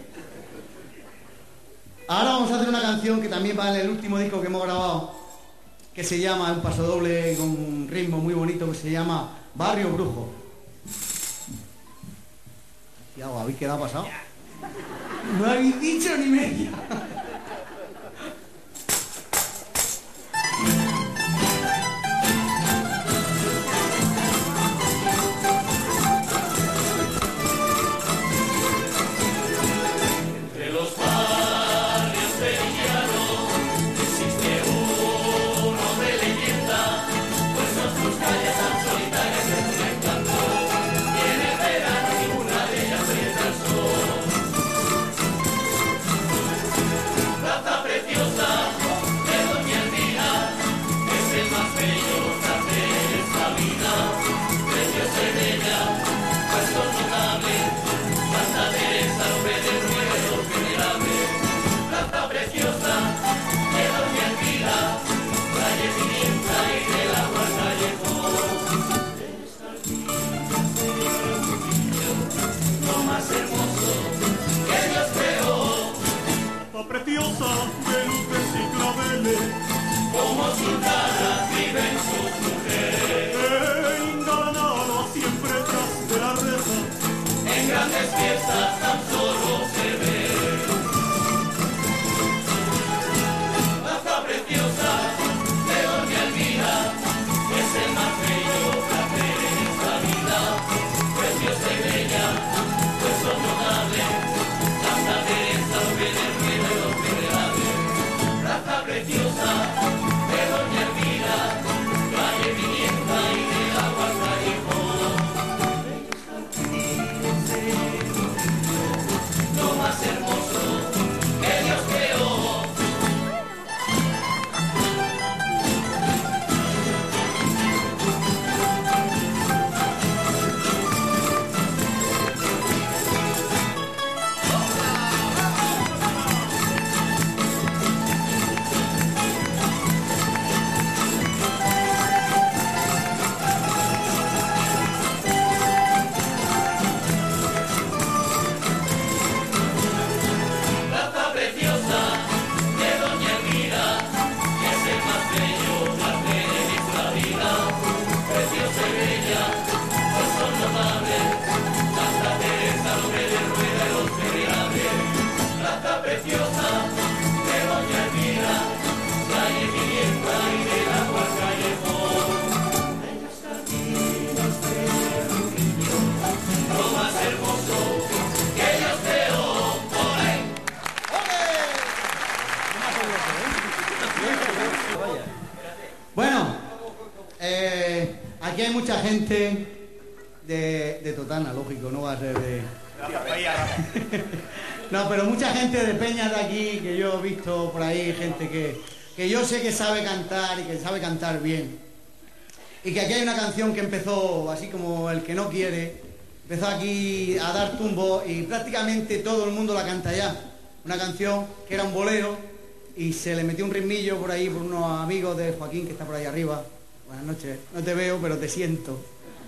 Ahora vamos a hacer una canción que también va en el último disco que hemos grabado, que se llama, un pasodoble con un ritmo muy bonito, que se llama Barrio Brujo. Ya, ¿os habéis quedado pasado? No habéis dicho ni media. Entre los barrios sevillanos existe un hombre leyenda, pues son sus calles tan solitarias en un encanto. Y en el verano ninguna de ellas brilla el sol. sultanas viven sus mujeres. Engalanado siempre tras de la reja, En grandes fiestas tan solo se ve. Raza preciosa de Doña Elvira, es el más bello placer en esta vida. Preciosa y bella, pues son notables, Santa Teresa, Rubén Rueda y los federales. Raza preciosa de Doña Elvira, calle Pimienta y del agua al callejón. Lo más hermoso que Dios creó. Raza preciosa de Doña Elvira, que es el más bello placer en esta vida. Preciosa y bella, pues son notables, Santa Teresa, López de Rueda y los federales. Raza preciosa de Doña Elvira, calle Pimienta y del agua al callejón. Bellos caminos de Rubio, lo más hermoso que Dios creó. ¡Olé! Bueno, aquí hay mucha gente de Totana, lógico, no va a ser de... No, pero mucha gente de Peñas de aquí, que yo he visto por ahí, gente que yo sé que sabe cantar y que sabe cantar bien. Y que aquí hay una canción que empezó así como El que no quiere, empezó aquí a dar tumbo y prácticamente todo el mundo la canta ya. Una canción que era un bolero y se le metió un ritmillo por ahí por unos amigos de Joaquín que está por ahí arriba. Buenas noches, no te veo pero te siento.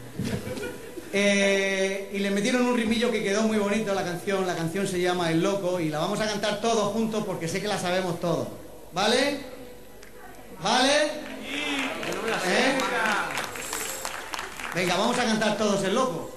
Y le metieron un ritmillo que quedó muy bonito la canción se llama El Loco y la vamos a cantar todos juntos porque sé que la sabemos todos, ¿vale? ¿Vale? ¿Eh? Venga, vamos a cantar todos El Loco.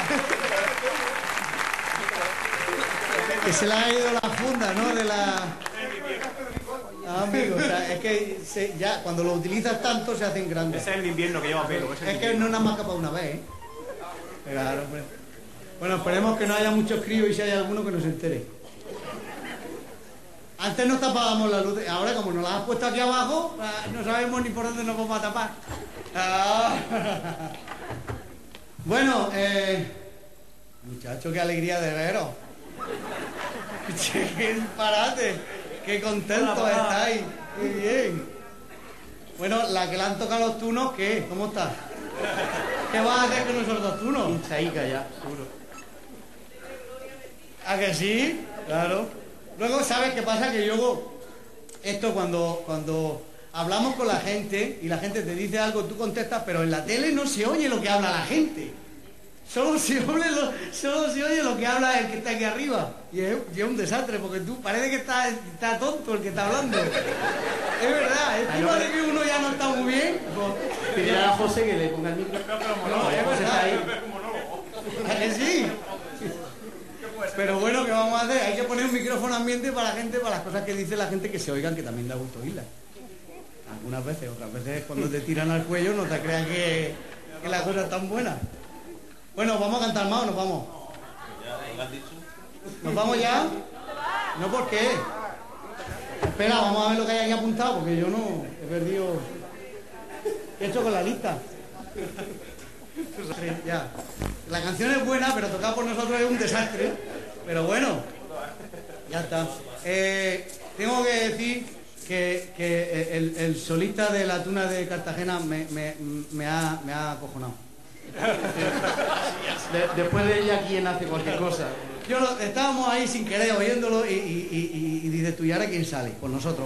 Que se le ha ido la funda, ¿no? De la... Ah, amigo, o sea, es que ya cuando lo utilizas tanto se hacen grandes. Ese es el de invierno que lleva pelo. Es que no es nada más que para una vez, ¿eh? Claro, hombre. Bueno, esperemos que no haya muchos críos y si hay alguno que no se entere. Antes nos tapábamos la luz, ahora como nos la has puesto aquí abajo, no sabemos ni por dónde nos vamos a tapar. Ah. Bueno, muchachos, qué alegría de veros. Qué disparate, qué contentos estáis, qué bien. Bueno, la que le han tocado los tunos, ¿qué? ¿Cómo está? ¿Qué vas a hacer con esos dos tunos? Hinchaica ya, seguro. ¿A que sí? Claro. Luego, ¿sabes qué pasa? Que yo, esto cuando hablamos con la gente y la gente te dice algo, tú contestas, pero en la tele no se oye lo que habla la gente. Solo se oye lo que habla el que está aquí arriba. Y es un desastre, porque tú parece que está tonto el que está hablando. Es verdad, encima de que uno ya no está muy bien. Pídele a José que le ponga el micro. No, es verdad. ¿A que sí? Pero bueno, ¿qué vamos a hacer? Hay que poner un micrófono ambiente para la gente, para las cosas que dice la gente que se oigan, que también da gusto oírlas. Algunas veces, otras veces cuando te tiran al cuello no te creas que la cosa es tan buena. Bueno, ¿vamos a cantar más o nos vamos? ¿Nos vamos ya? No, ¿por qué? Espera, vamos a ver lo que hay aquí apuntado, porque yo no he perdido... ¿Qué he hecho con la lista? Sí, ya. La canción es buena, pero tocar por nosotros es un desastre. Pero bueno, ya está. Tengo que decir que el solista de la Tuna de Cartagena me ha acojonado. Después de ella, ¿quién hace cualquier cosa? Estábamos ahí sin querer oyéndolo y dices tú, ¿y ahora quién sale? Pues nosotros.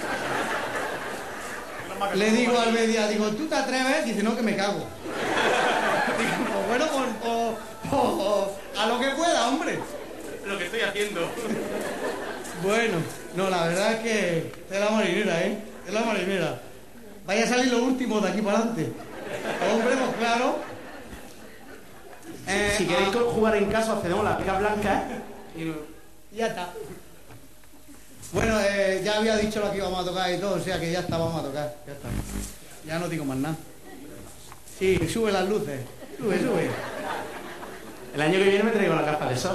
Le digo al media, digo, ¿tú te atreves? Dice, no, que me cago. Digo, pues bueno, a lo que pueda, hombre. Lo que estoy haciendo. Bueno, no, la verdad es que es la marinera, ¿eh? Es la marinera. Vaya a salir lo último de aquí para adelante. Hombre, pues claro. Si queréis jugar en casa, hacemos la pica blanca y ya está. Bueno, ya había dicho lo que íbamos a tocar y todo, o sea que ya está, vamos a tocar. Ya está. Ya no digo más nada. Sí, sube las luces. Sube. El año que viene me traigo la capa de sol.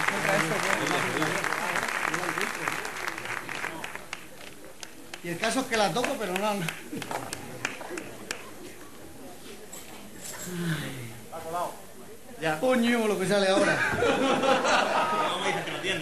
Y el caso es que la toco, pero no. Ya. Coño, lo que sale ahora. No me dices que no tiene.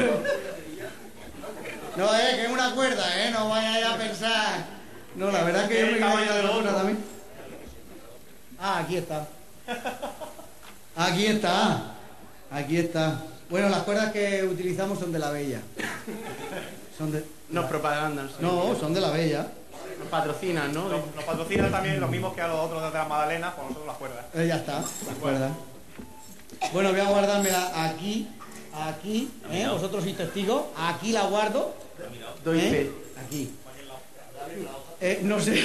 No, que es una cuerda, no vayáis a pensar. No, la verdad es que yo me quería de la otra también. Ah, aquí está. Aquí está. Aquí está. Bueno, las cuerdas que utilizamos son de la Bella. Son de... No es propaganda. No, son de la Bella. Nos patrocinan, ¿no? Nos patrocinan también los mismos que a los otros de la Magdalena, pues nosotros las cuerdas. Ya está, las cuerdas. Bueno, voy a guardármela aquí. Aquí, vosotros sois testigos. Aquí la guardo. Doy fe. Aquí. No sé.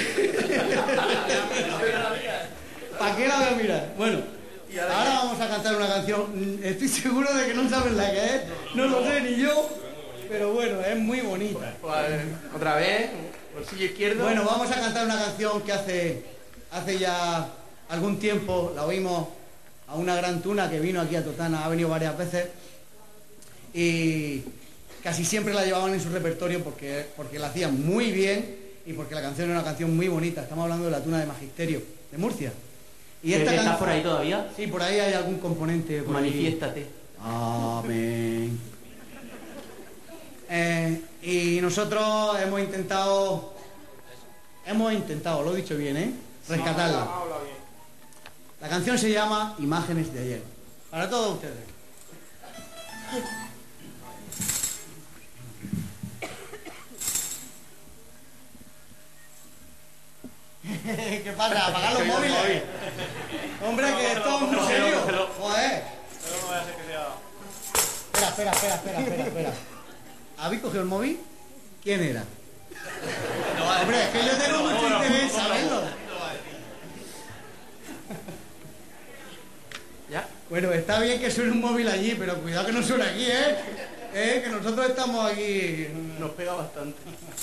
¿Para qué la voy a mirar? Bueno, ahora vamos a cantar una canción. Estoy seguro de que no saben la que es. No lo sé ni yo. Pero bueno, es muy bonita. Otra vez, bolsillo izquierdo. Bueno, vamos a cantar una canción que hace ya algún tiempo la oímos a una gran tuna que vino aquí a Totana, ha venido varias veces y casi siempre la llevaban en su repertorio porque la hacían muy bien y porque la canción era una canción muy bonita. Estamos hablando de la tuna de Magisterio, de Murcia. Y esta canción, ¿estás por ahí todavía? Sí, por ahí hay algún componente. Manifiéstate. Amén. Y nosotros hemos intentado, lo he dicho bien, rescatarla. La canción se llama Imágenes de ayer. Para todos ustedes. ¿Qué pasa? ¿Apagar los móviles? Hombre, que esto es muy serio. Joder. Pero no voy a hacer que sea... Espera. ¿Habéis cogido el móvil? ¿Quién era? Hombre, es que yo tengo mucho interés en saberlo. ¿Ya? Bueno, está bien que suene un móvil allí, pero cuidado que no suene aquí, que nosotros estamos aquí. Nos pega bastante.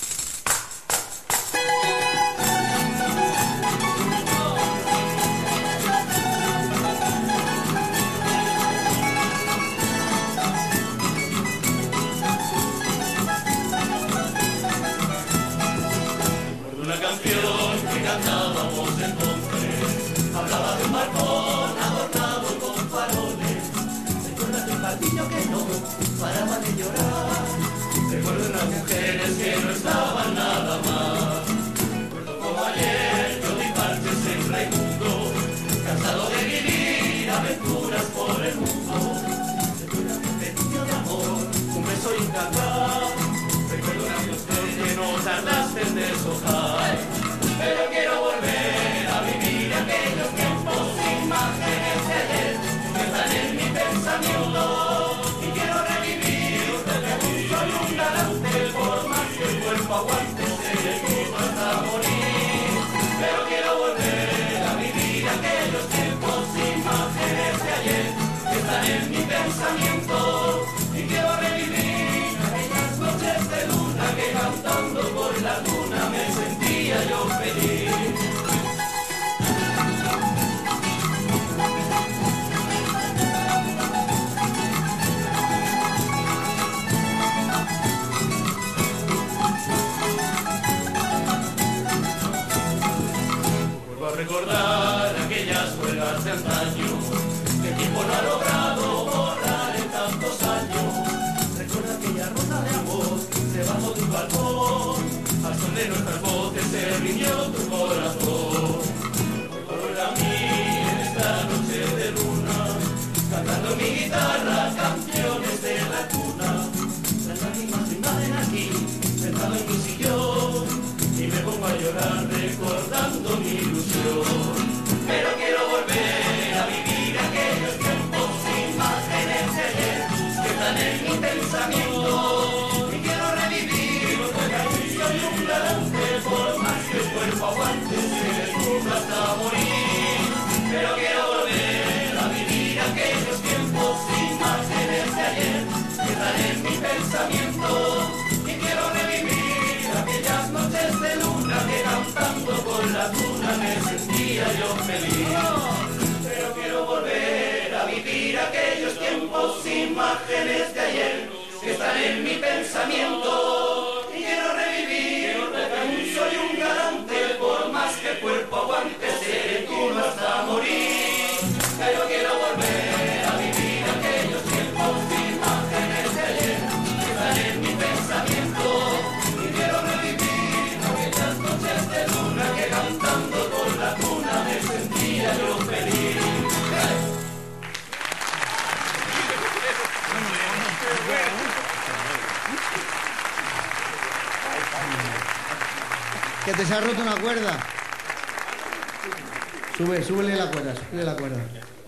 Una canción que cantábamos entonces hablaba de un balcón adornado con faroles. Recuerda aquel patiño que no paraba de llorar. Recuerdo unas mujeres que no estaban nada más. Recuerdo como ayer yo di partes en Raimundo, cansado de vivir aventuras por el mundo. Recuerda un petiño de amor, un beso y un cantar. Recuerdo una canción que no tardaste en deshojar. Pero quiero volver a vivir aquellos tiempos, imágenes de ayer que están en mi pensamiento. Y quiero revivir porque aún soy un galante, por más que el cuerpo aguante, seré vivo hasta morir. Pero quiero volver a vivir aquellos tiempos, imágenes de ayer que están en mi pensamiento. Y quiero revivir aquellas noches de luna que cantando por la luna me sentía yo feliz. Vuelvo a recordar aquellas juegas de antaño que el tiempo no ha logrado borrar en tantos años. Recuerda aquella ronda de amor debajo de un balcón, al son de nuestras voces se rindió tu corazón. Recuerda a mí en esta noche de luna, cantando mi guitarra canciones de la cuna. Las lágrimas me invaden aquí, sentado en mi sillón, y me pongo a llorar recordando mi ilusión. Pero quiero volver a vivir aquellos tiempos, imágenes de ayer que están en mi pensamiento. Y quiero revivir porque aquí soy un galante, por más que el cuerpo aguante, se desnuda hasta morir. Pero quiero volver a vivir aquellos tiempos, imágenes de ayer que están en mi pensamiento. Y quiero revivir aquellas noches de luna que cantando con la luna me sentía yo feliz. Pero quiero volver a vivir aquellos tiempos, tiempos, imágenes de ayer que están en mi pensamiento. Y quiero revivir, porque aún soy un galante, por más que el cuerpo aguante, seré uno hasta morir. Que yo quiero volver a vivir aquellos tiempos, imágenes de ayer que están en mi pensamiento. Y quiero revivir aquellas noches de luna que cantando con la tuna me sentía yo feliz. Que te se ha roto una cuerda. Súbele la cuerda, súbele la cuerda.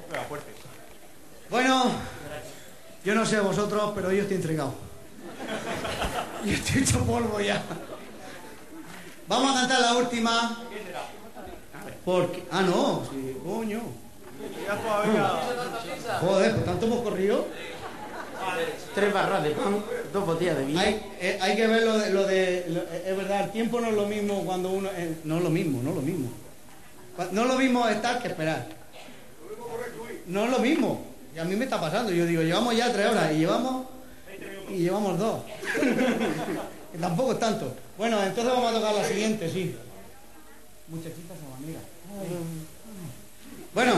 Bueno, yo no sé vosotros, pero yo estoy entregado. Yo estoy hecho polvo ya. Vamos a cantar la última. Porque... Ah, no, sí, coño. Joder, pues tanto hemos corrido. 3 barras de pan, 2 botellas de vino. Hay que ver lo de es verdad, el tiempo no es lo mismo cuando uno... no es lo mismo. No es lo mismo estar que esperar. No es lo mismo. Y a mí me está pasando. Yo digo, llevamos ya 3 horas y llevamos 2. Que tampoco es tanto. Bueno, entonces vamos a tocar la siguiente, sí. Muchachita sabanera. Bueno.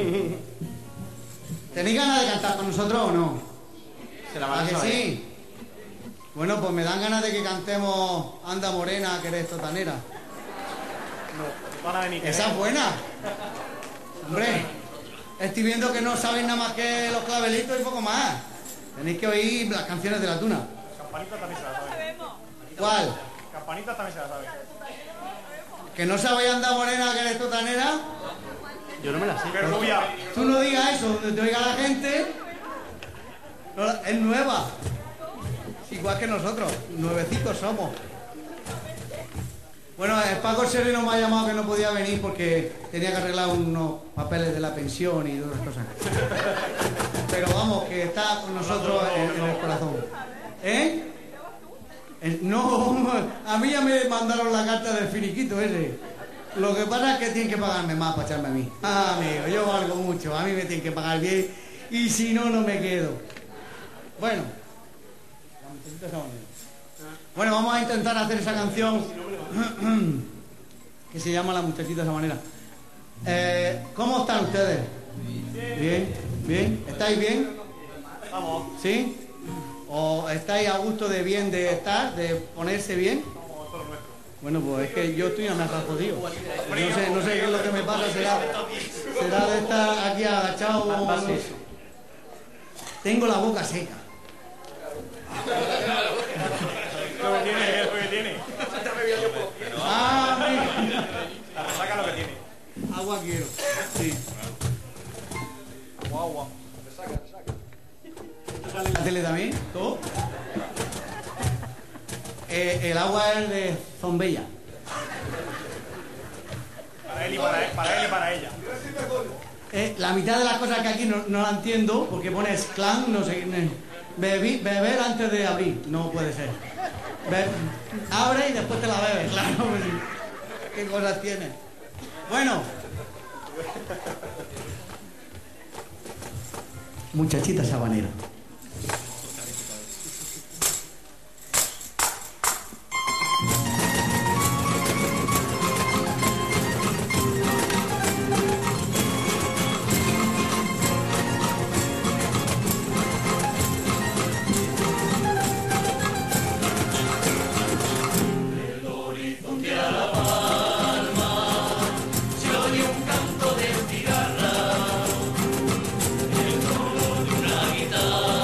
¿Tenéis ganas de cantar con nosotros o no? Se la van a saber. Sí. Bueno, pues me dan ganas de que cantemos Anda Morena, que eres totanera. Esa es buena. Hombre, estoy viendo que no sabéis nada más que los clavelitos y poco más. Tenéis que oír las canciones de la tuna. Campanita también se la sabe. ¿Cuál? Campanita también se la sabe. ¿Que no sabéis Anda Morena, que eres totanera? Yo no me la sé. ¡Qué rubia! Tú no digas eso, donde te oiga la gente. No, es nueva. Igual que nosotros, nuevecitos somos. Bueno, el Paco Sereno me ha llamado que no podía venir porque tenía que arreglar unos papeles de la pensión y todas las cosas. Pero vamos, que está con nosotros en el corazón. ¿Eh? No, a mí ya me mandaron la carta del finiquito ese. Lo que pasa es que tienen que pagarme más para echarme a mí. Ah, amigo, yo valgo mucho, a mí me tienen que pagar bien y si no, no me quedo. Bueno, vamos a intentar hacer esa canción que se llama La muchachita sabanera. ¿Cómo están ustedes? Bien, bien. ¿Estáis bien? Vamos. ¿Sí? ¿O estáis a gusto de bien de estar, de ponerse bien? Bueno, pues es que yo estoy amarrado jodido. No sé qué es lo que me pasa, será de estar aquí agachado. Tengo la boca seca. Lo que tiene, lo que tiene. Ah, saca lo que tiene. Agua quiero. Sí. Agua. ¿Esto sale en la tele también? ¿Todo? El agua es de Zombella. Para él y para ella. La mitad de las cosas que aquí no la entiendo, porque pones clan, no sé, beber antes de abrir, no puede ser. Abre y después te la bebes, claro. ¿Qué cosas tiene? Bueno. Muchachita sabanera. Guitarra, el tono de una guitarra.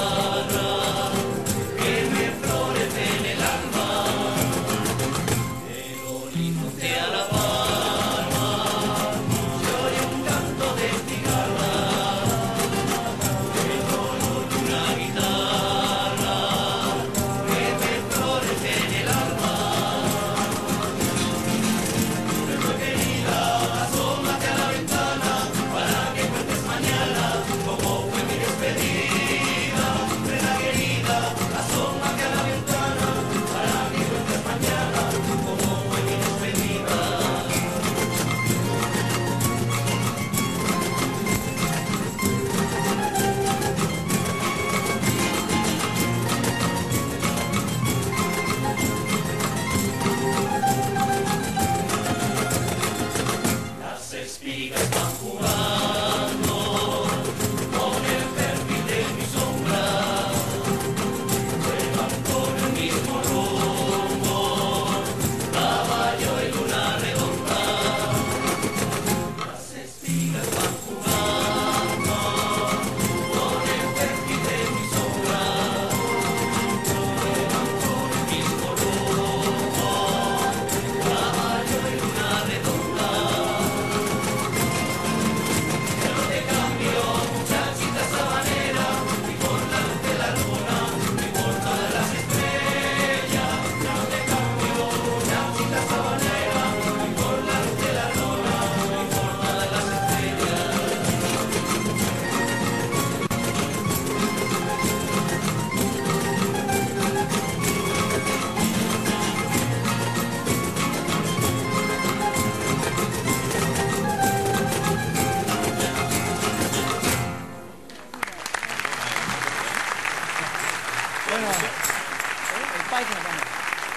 Bueno, el país nos vamos.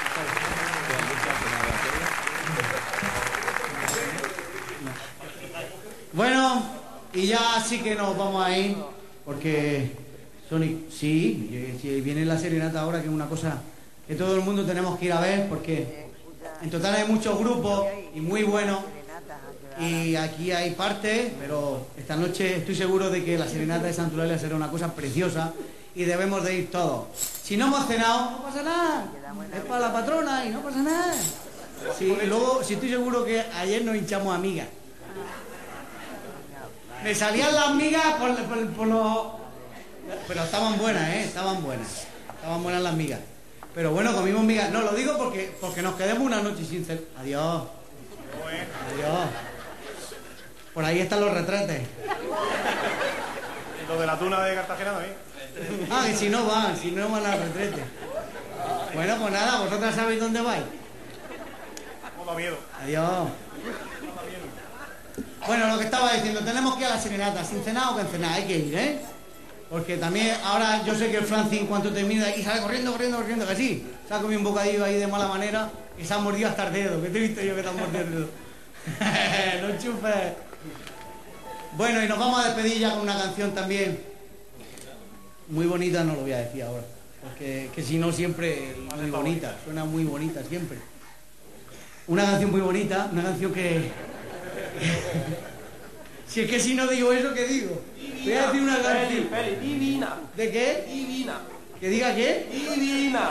Bueno, y ya sí que nos vamos a ir, porque sí, viene la serenata ahora, que es una cosa que todo el mundo tenemos que ir a ver, porque en total hay muchos grupos y muy buenos, y aquí hay partes, pero esta noche estoy seguro de que la serenata de Santa Eulalia será una cosa preciosa y debemos de ir todos. Si no hemos cenado, no pasa nada, es para la patrona y no pasa nada. Sí, y luego, si estoy seguro que ayer nos hinchamos a migas. Me salían las migas por los... Pero estaban buenas, estaban buenas las migas. Pero bueno, comimos migas. No, lo digo porque nos quedemos una noche sin cenar. Adiós. Adiós. Por ahí están los retretes. Lo de la tuna de Cartagena también. Ah, y si no van al retrete. Bueno, pues nada, vosotras sabéis dónde vais. No da miedo. Adiós. Bueno, lo que estaba diciendo, tenemos que ir a la serenata, sin cenar o con cenar, hay que ir, ¿eh? Porque también ahora yo sé que el Francis en cuanto termina aquí sale corriendo, que sí. Se ha comido un bocadillo ahí de mala manera y se ha mordido hasta el dedo, que te he visto yo que te has mordido el dedo. No enchufes. Bueno, y nos vamos a despedir ya con una canción también. Muy bonita, no lo voy a decir ahora, porque que si no siempre muy bonita, suena muy bonita siempre. Una canción muy bonita, una canción que... Si es que si no digo eso, ¿qué digo? Voy a decir una canción. Divina. ¿De qué? Divina. ¿Que diga qué? Divina.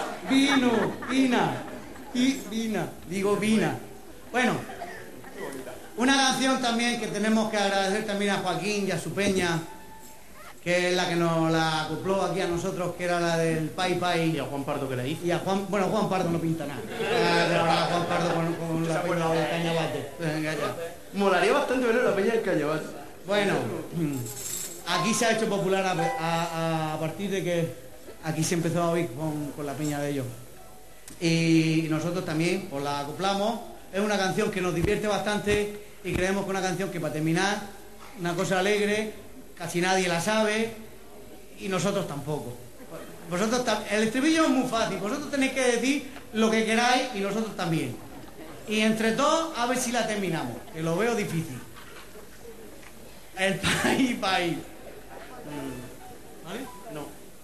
Vina. Digo vina. Bueno, una canción también que tenemos que agradecer también a Joaquín y a su peña, que es la que nos la acopló aquí a nosotros, que era la del Pai Pai. Y a Juan Pardo que la hizo. Y a Juan Pardo no pinta nada. A Juan Pardo con la peña del Cañabate. Venga ya. Molaría bastante ver la peña del Cañabate. Bueno, aquí se ha hecho popular a partir de que aquí se empezó a oír con la peña de ellos. Y nosotros también os la acoplamos. Es una canción que nos divierte bastante y creemos que es una canción que, para terminar, una cosa alegre, casi nadie la sabe y nosotros tampoco. El estribillo es muy fácil, vosotros tenéis que decir lo que queráis y nosotros también. Y entre todos a ver si la terminamos, que lo veo difícil. El país. ¿Vale? No.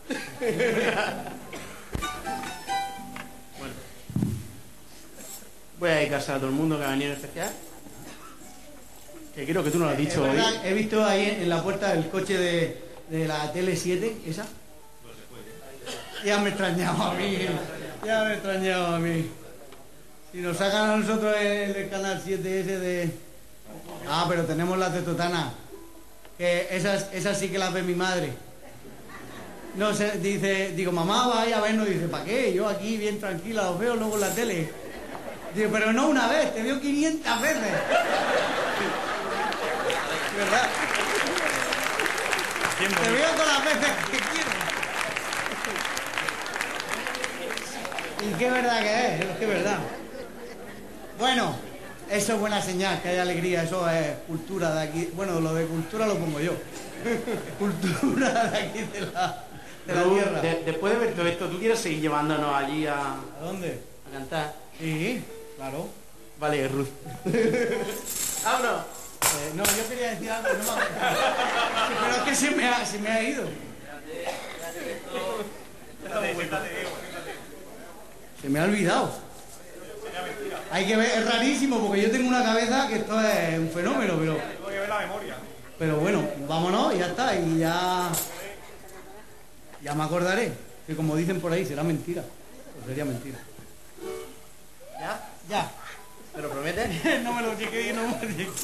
Bueno. Voy a dedicarse a todo el mundo que ha venido en especial. Que creo que tú no lo has dicho hoy. He visto ahí en la puerta el coche de la Tele 7, esa. Ya me extrañaba a mí. Si nos sacan a nosotros el canal 7 ese de... Ah, pero tenemos las de Totana. Que esas sí que las ve mi madre. No sé, digo, mamá, vaya a vernos. Dice, ¿para qué? Yo aquí bien tranquila, os veo luego en la tele. Digo, pero no una vez, te veo 500 veces. ¿Verdad? Te veo todas las veces que quieras. Y qué verdad que es que verdad. Bueno, eso es buena señal, que hay alegría, eso es cultura de aquí. Bueno, lo de cultura lo pongo yo. Cultura de aquí de la tierra. Después de ver todo esto, ¿tú quieres seguir llevándonos allí a... ¿A dónde? A cantar? Sí, claro. Vale, Ruth. ¡Vámonos! No, yo quería decir algo, no me acuerdo. Sí, pero es que se me ha ido. Se me ha olvidado. Hay que ver, es rarísimo porque yo tengo una cabeza que esto es un fenómeno, pero... Tengo que ver la memoria. Pero bueno, vámonos y ya está, y ya me acordaré, que como dicen por ahí, será mentira. Pues sería mentira. ¿Ya? Ya. ¿Me lo prometes? No me lo chequeé, no me lo chequeé.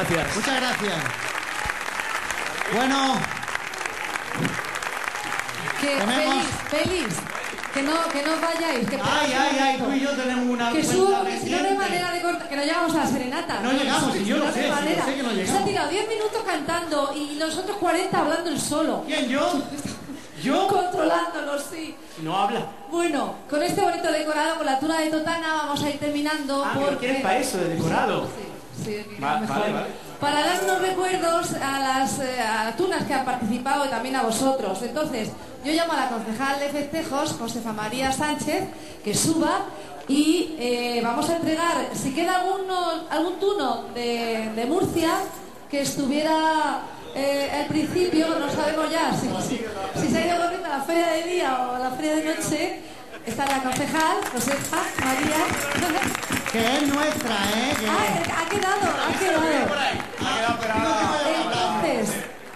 gracias. Muchas gracias. Bueno. Félix, que no vayáis. Que ay, tú y yo tenemos una que cuenta subo, que si no hay pendiente. manera de cortar, que no llegamos a la serenata. No llegamos, y yo lo sé, hay manera. yo sé que no llegamos. Se ha tirado 10 minutos cantando y nosotros 40 hablando el solo. ¿Quién, yo? ¿Yo? Controlándolo, sí. No habla. Bueno, con este bonito decorado, con la tuna de Totana, vamos a ir terminando. Pero ¿quieres para eso, de decorado? Sí, Vale. Para dar unos recuerdos a las tunas que han participado y también a vosotros. Entonces, yo llamo a la concejal de festejos, Josefa María Sánchez, que suba y vamos a entregar, si queda algún tuno de Murcia que estuviera al principio, no sabemos ya si se ha ido corriendo a la feria de día o a la feria de noche. Está la concejal, Josefa María. Que es nuestra, ¿eh? Que... Ha quedado. Entonces,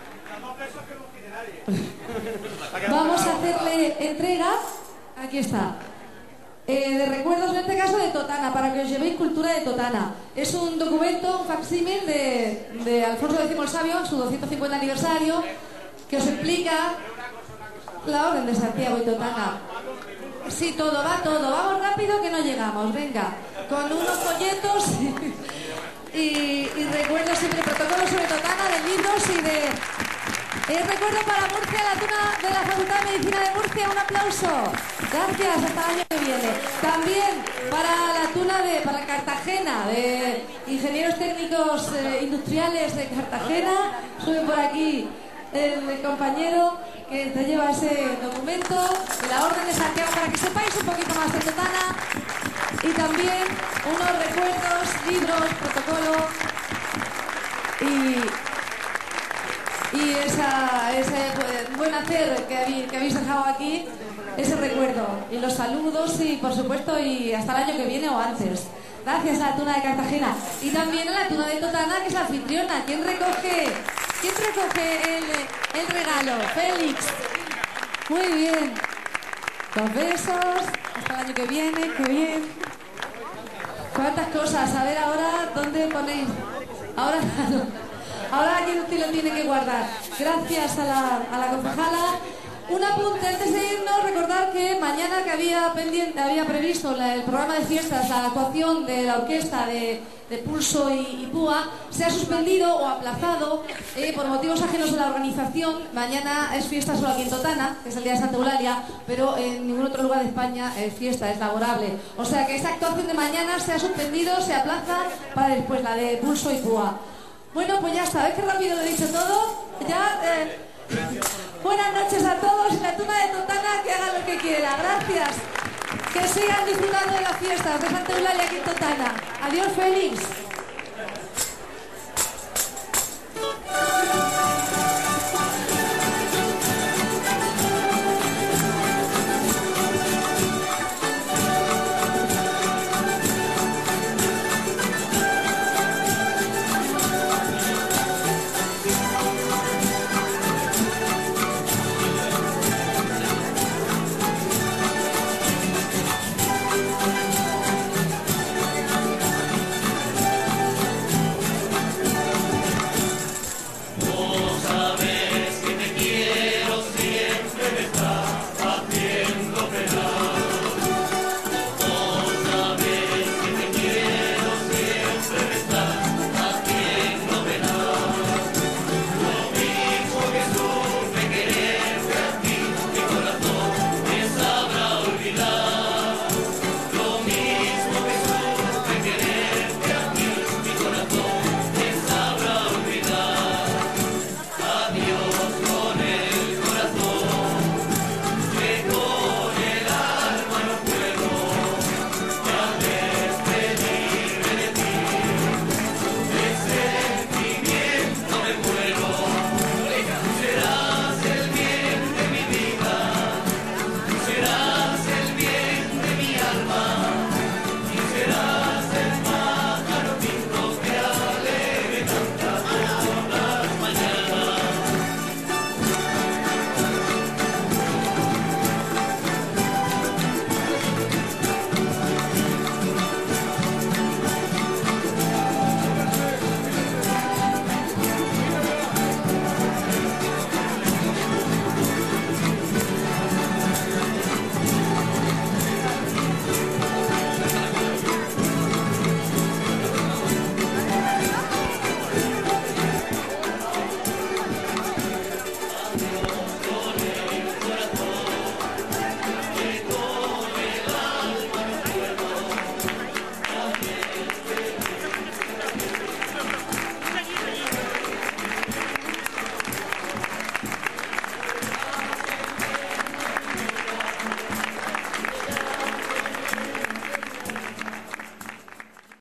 vamos a hacerle entrega. Aquí está. De recuerdos, en este caso de Totana, para que os llevéis cultura de Totana. Es un documento, un facsímil de Alfonso X el Sabio, en su 250 aniversario, que os explica la Orden de Santiago y Totana. Sí, todo. Vamos rápido que no llegamos. Venga, con unos folletos y recuerdos siempre, protocolos sobre Totana, de libros y de... recuerdo para Murcia, la tuna de la Facultad de Medicina de Murcia. Un aplauso. Gracias, hasta el año que viene. También para la tuna para Cartagena, de ingenieros técnicos industriales de Cartagena. Sube por aquí el compañero que te lleva ese documento de la Orden de Santiago para que sepáis un poquito más de Totana, y también unos recuerdos, libros, protocolo y ese buen hacer que habéis dejado aquí, ese recuerdo y los saludos y por supuesto y hasta el año que viene o antes. Gracias a la tuna de Cartagena y también a la tuna de Totana, que es la anfitriona. ¿Quién recoge el regalo? Félix. Muy bien. Los besos. Hasta el año que viene. Qué bien. ¿Cuántas cosas? A ver ahora, ¿dónde ponéis? Ahora aquí lo tiene que guardar. Gracias a la concejala. Un apunte antes de irnos, recordar que mañana que había previsto el programa de fiestas, la actuación de la orquesta de Pulso y Púa, se ha suspendido o aplazado por motivos ajenos a la organización. Mañana es fiesta solo aquí en Totana, que es el día de Santa Eulalia, pero en ningún otro lugar de España es fiesta, es laborable. O sea que esta actuación de mañana se ha suspendido, se aplaza para después, la de Pulso y Púa. Bueno, pues ya está, ¿ves qué rápido lo he dicho todo? Buenas noches a todos y la tuna de Totana que haga lo que quiera. Gracias. Que sigan disfrutando de las fiestas de Santa Eulalia aquí en Totana. Adiós, Félix.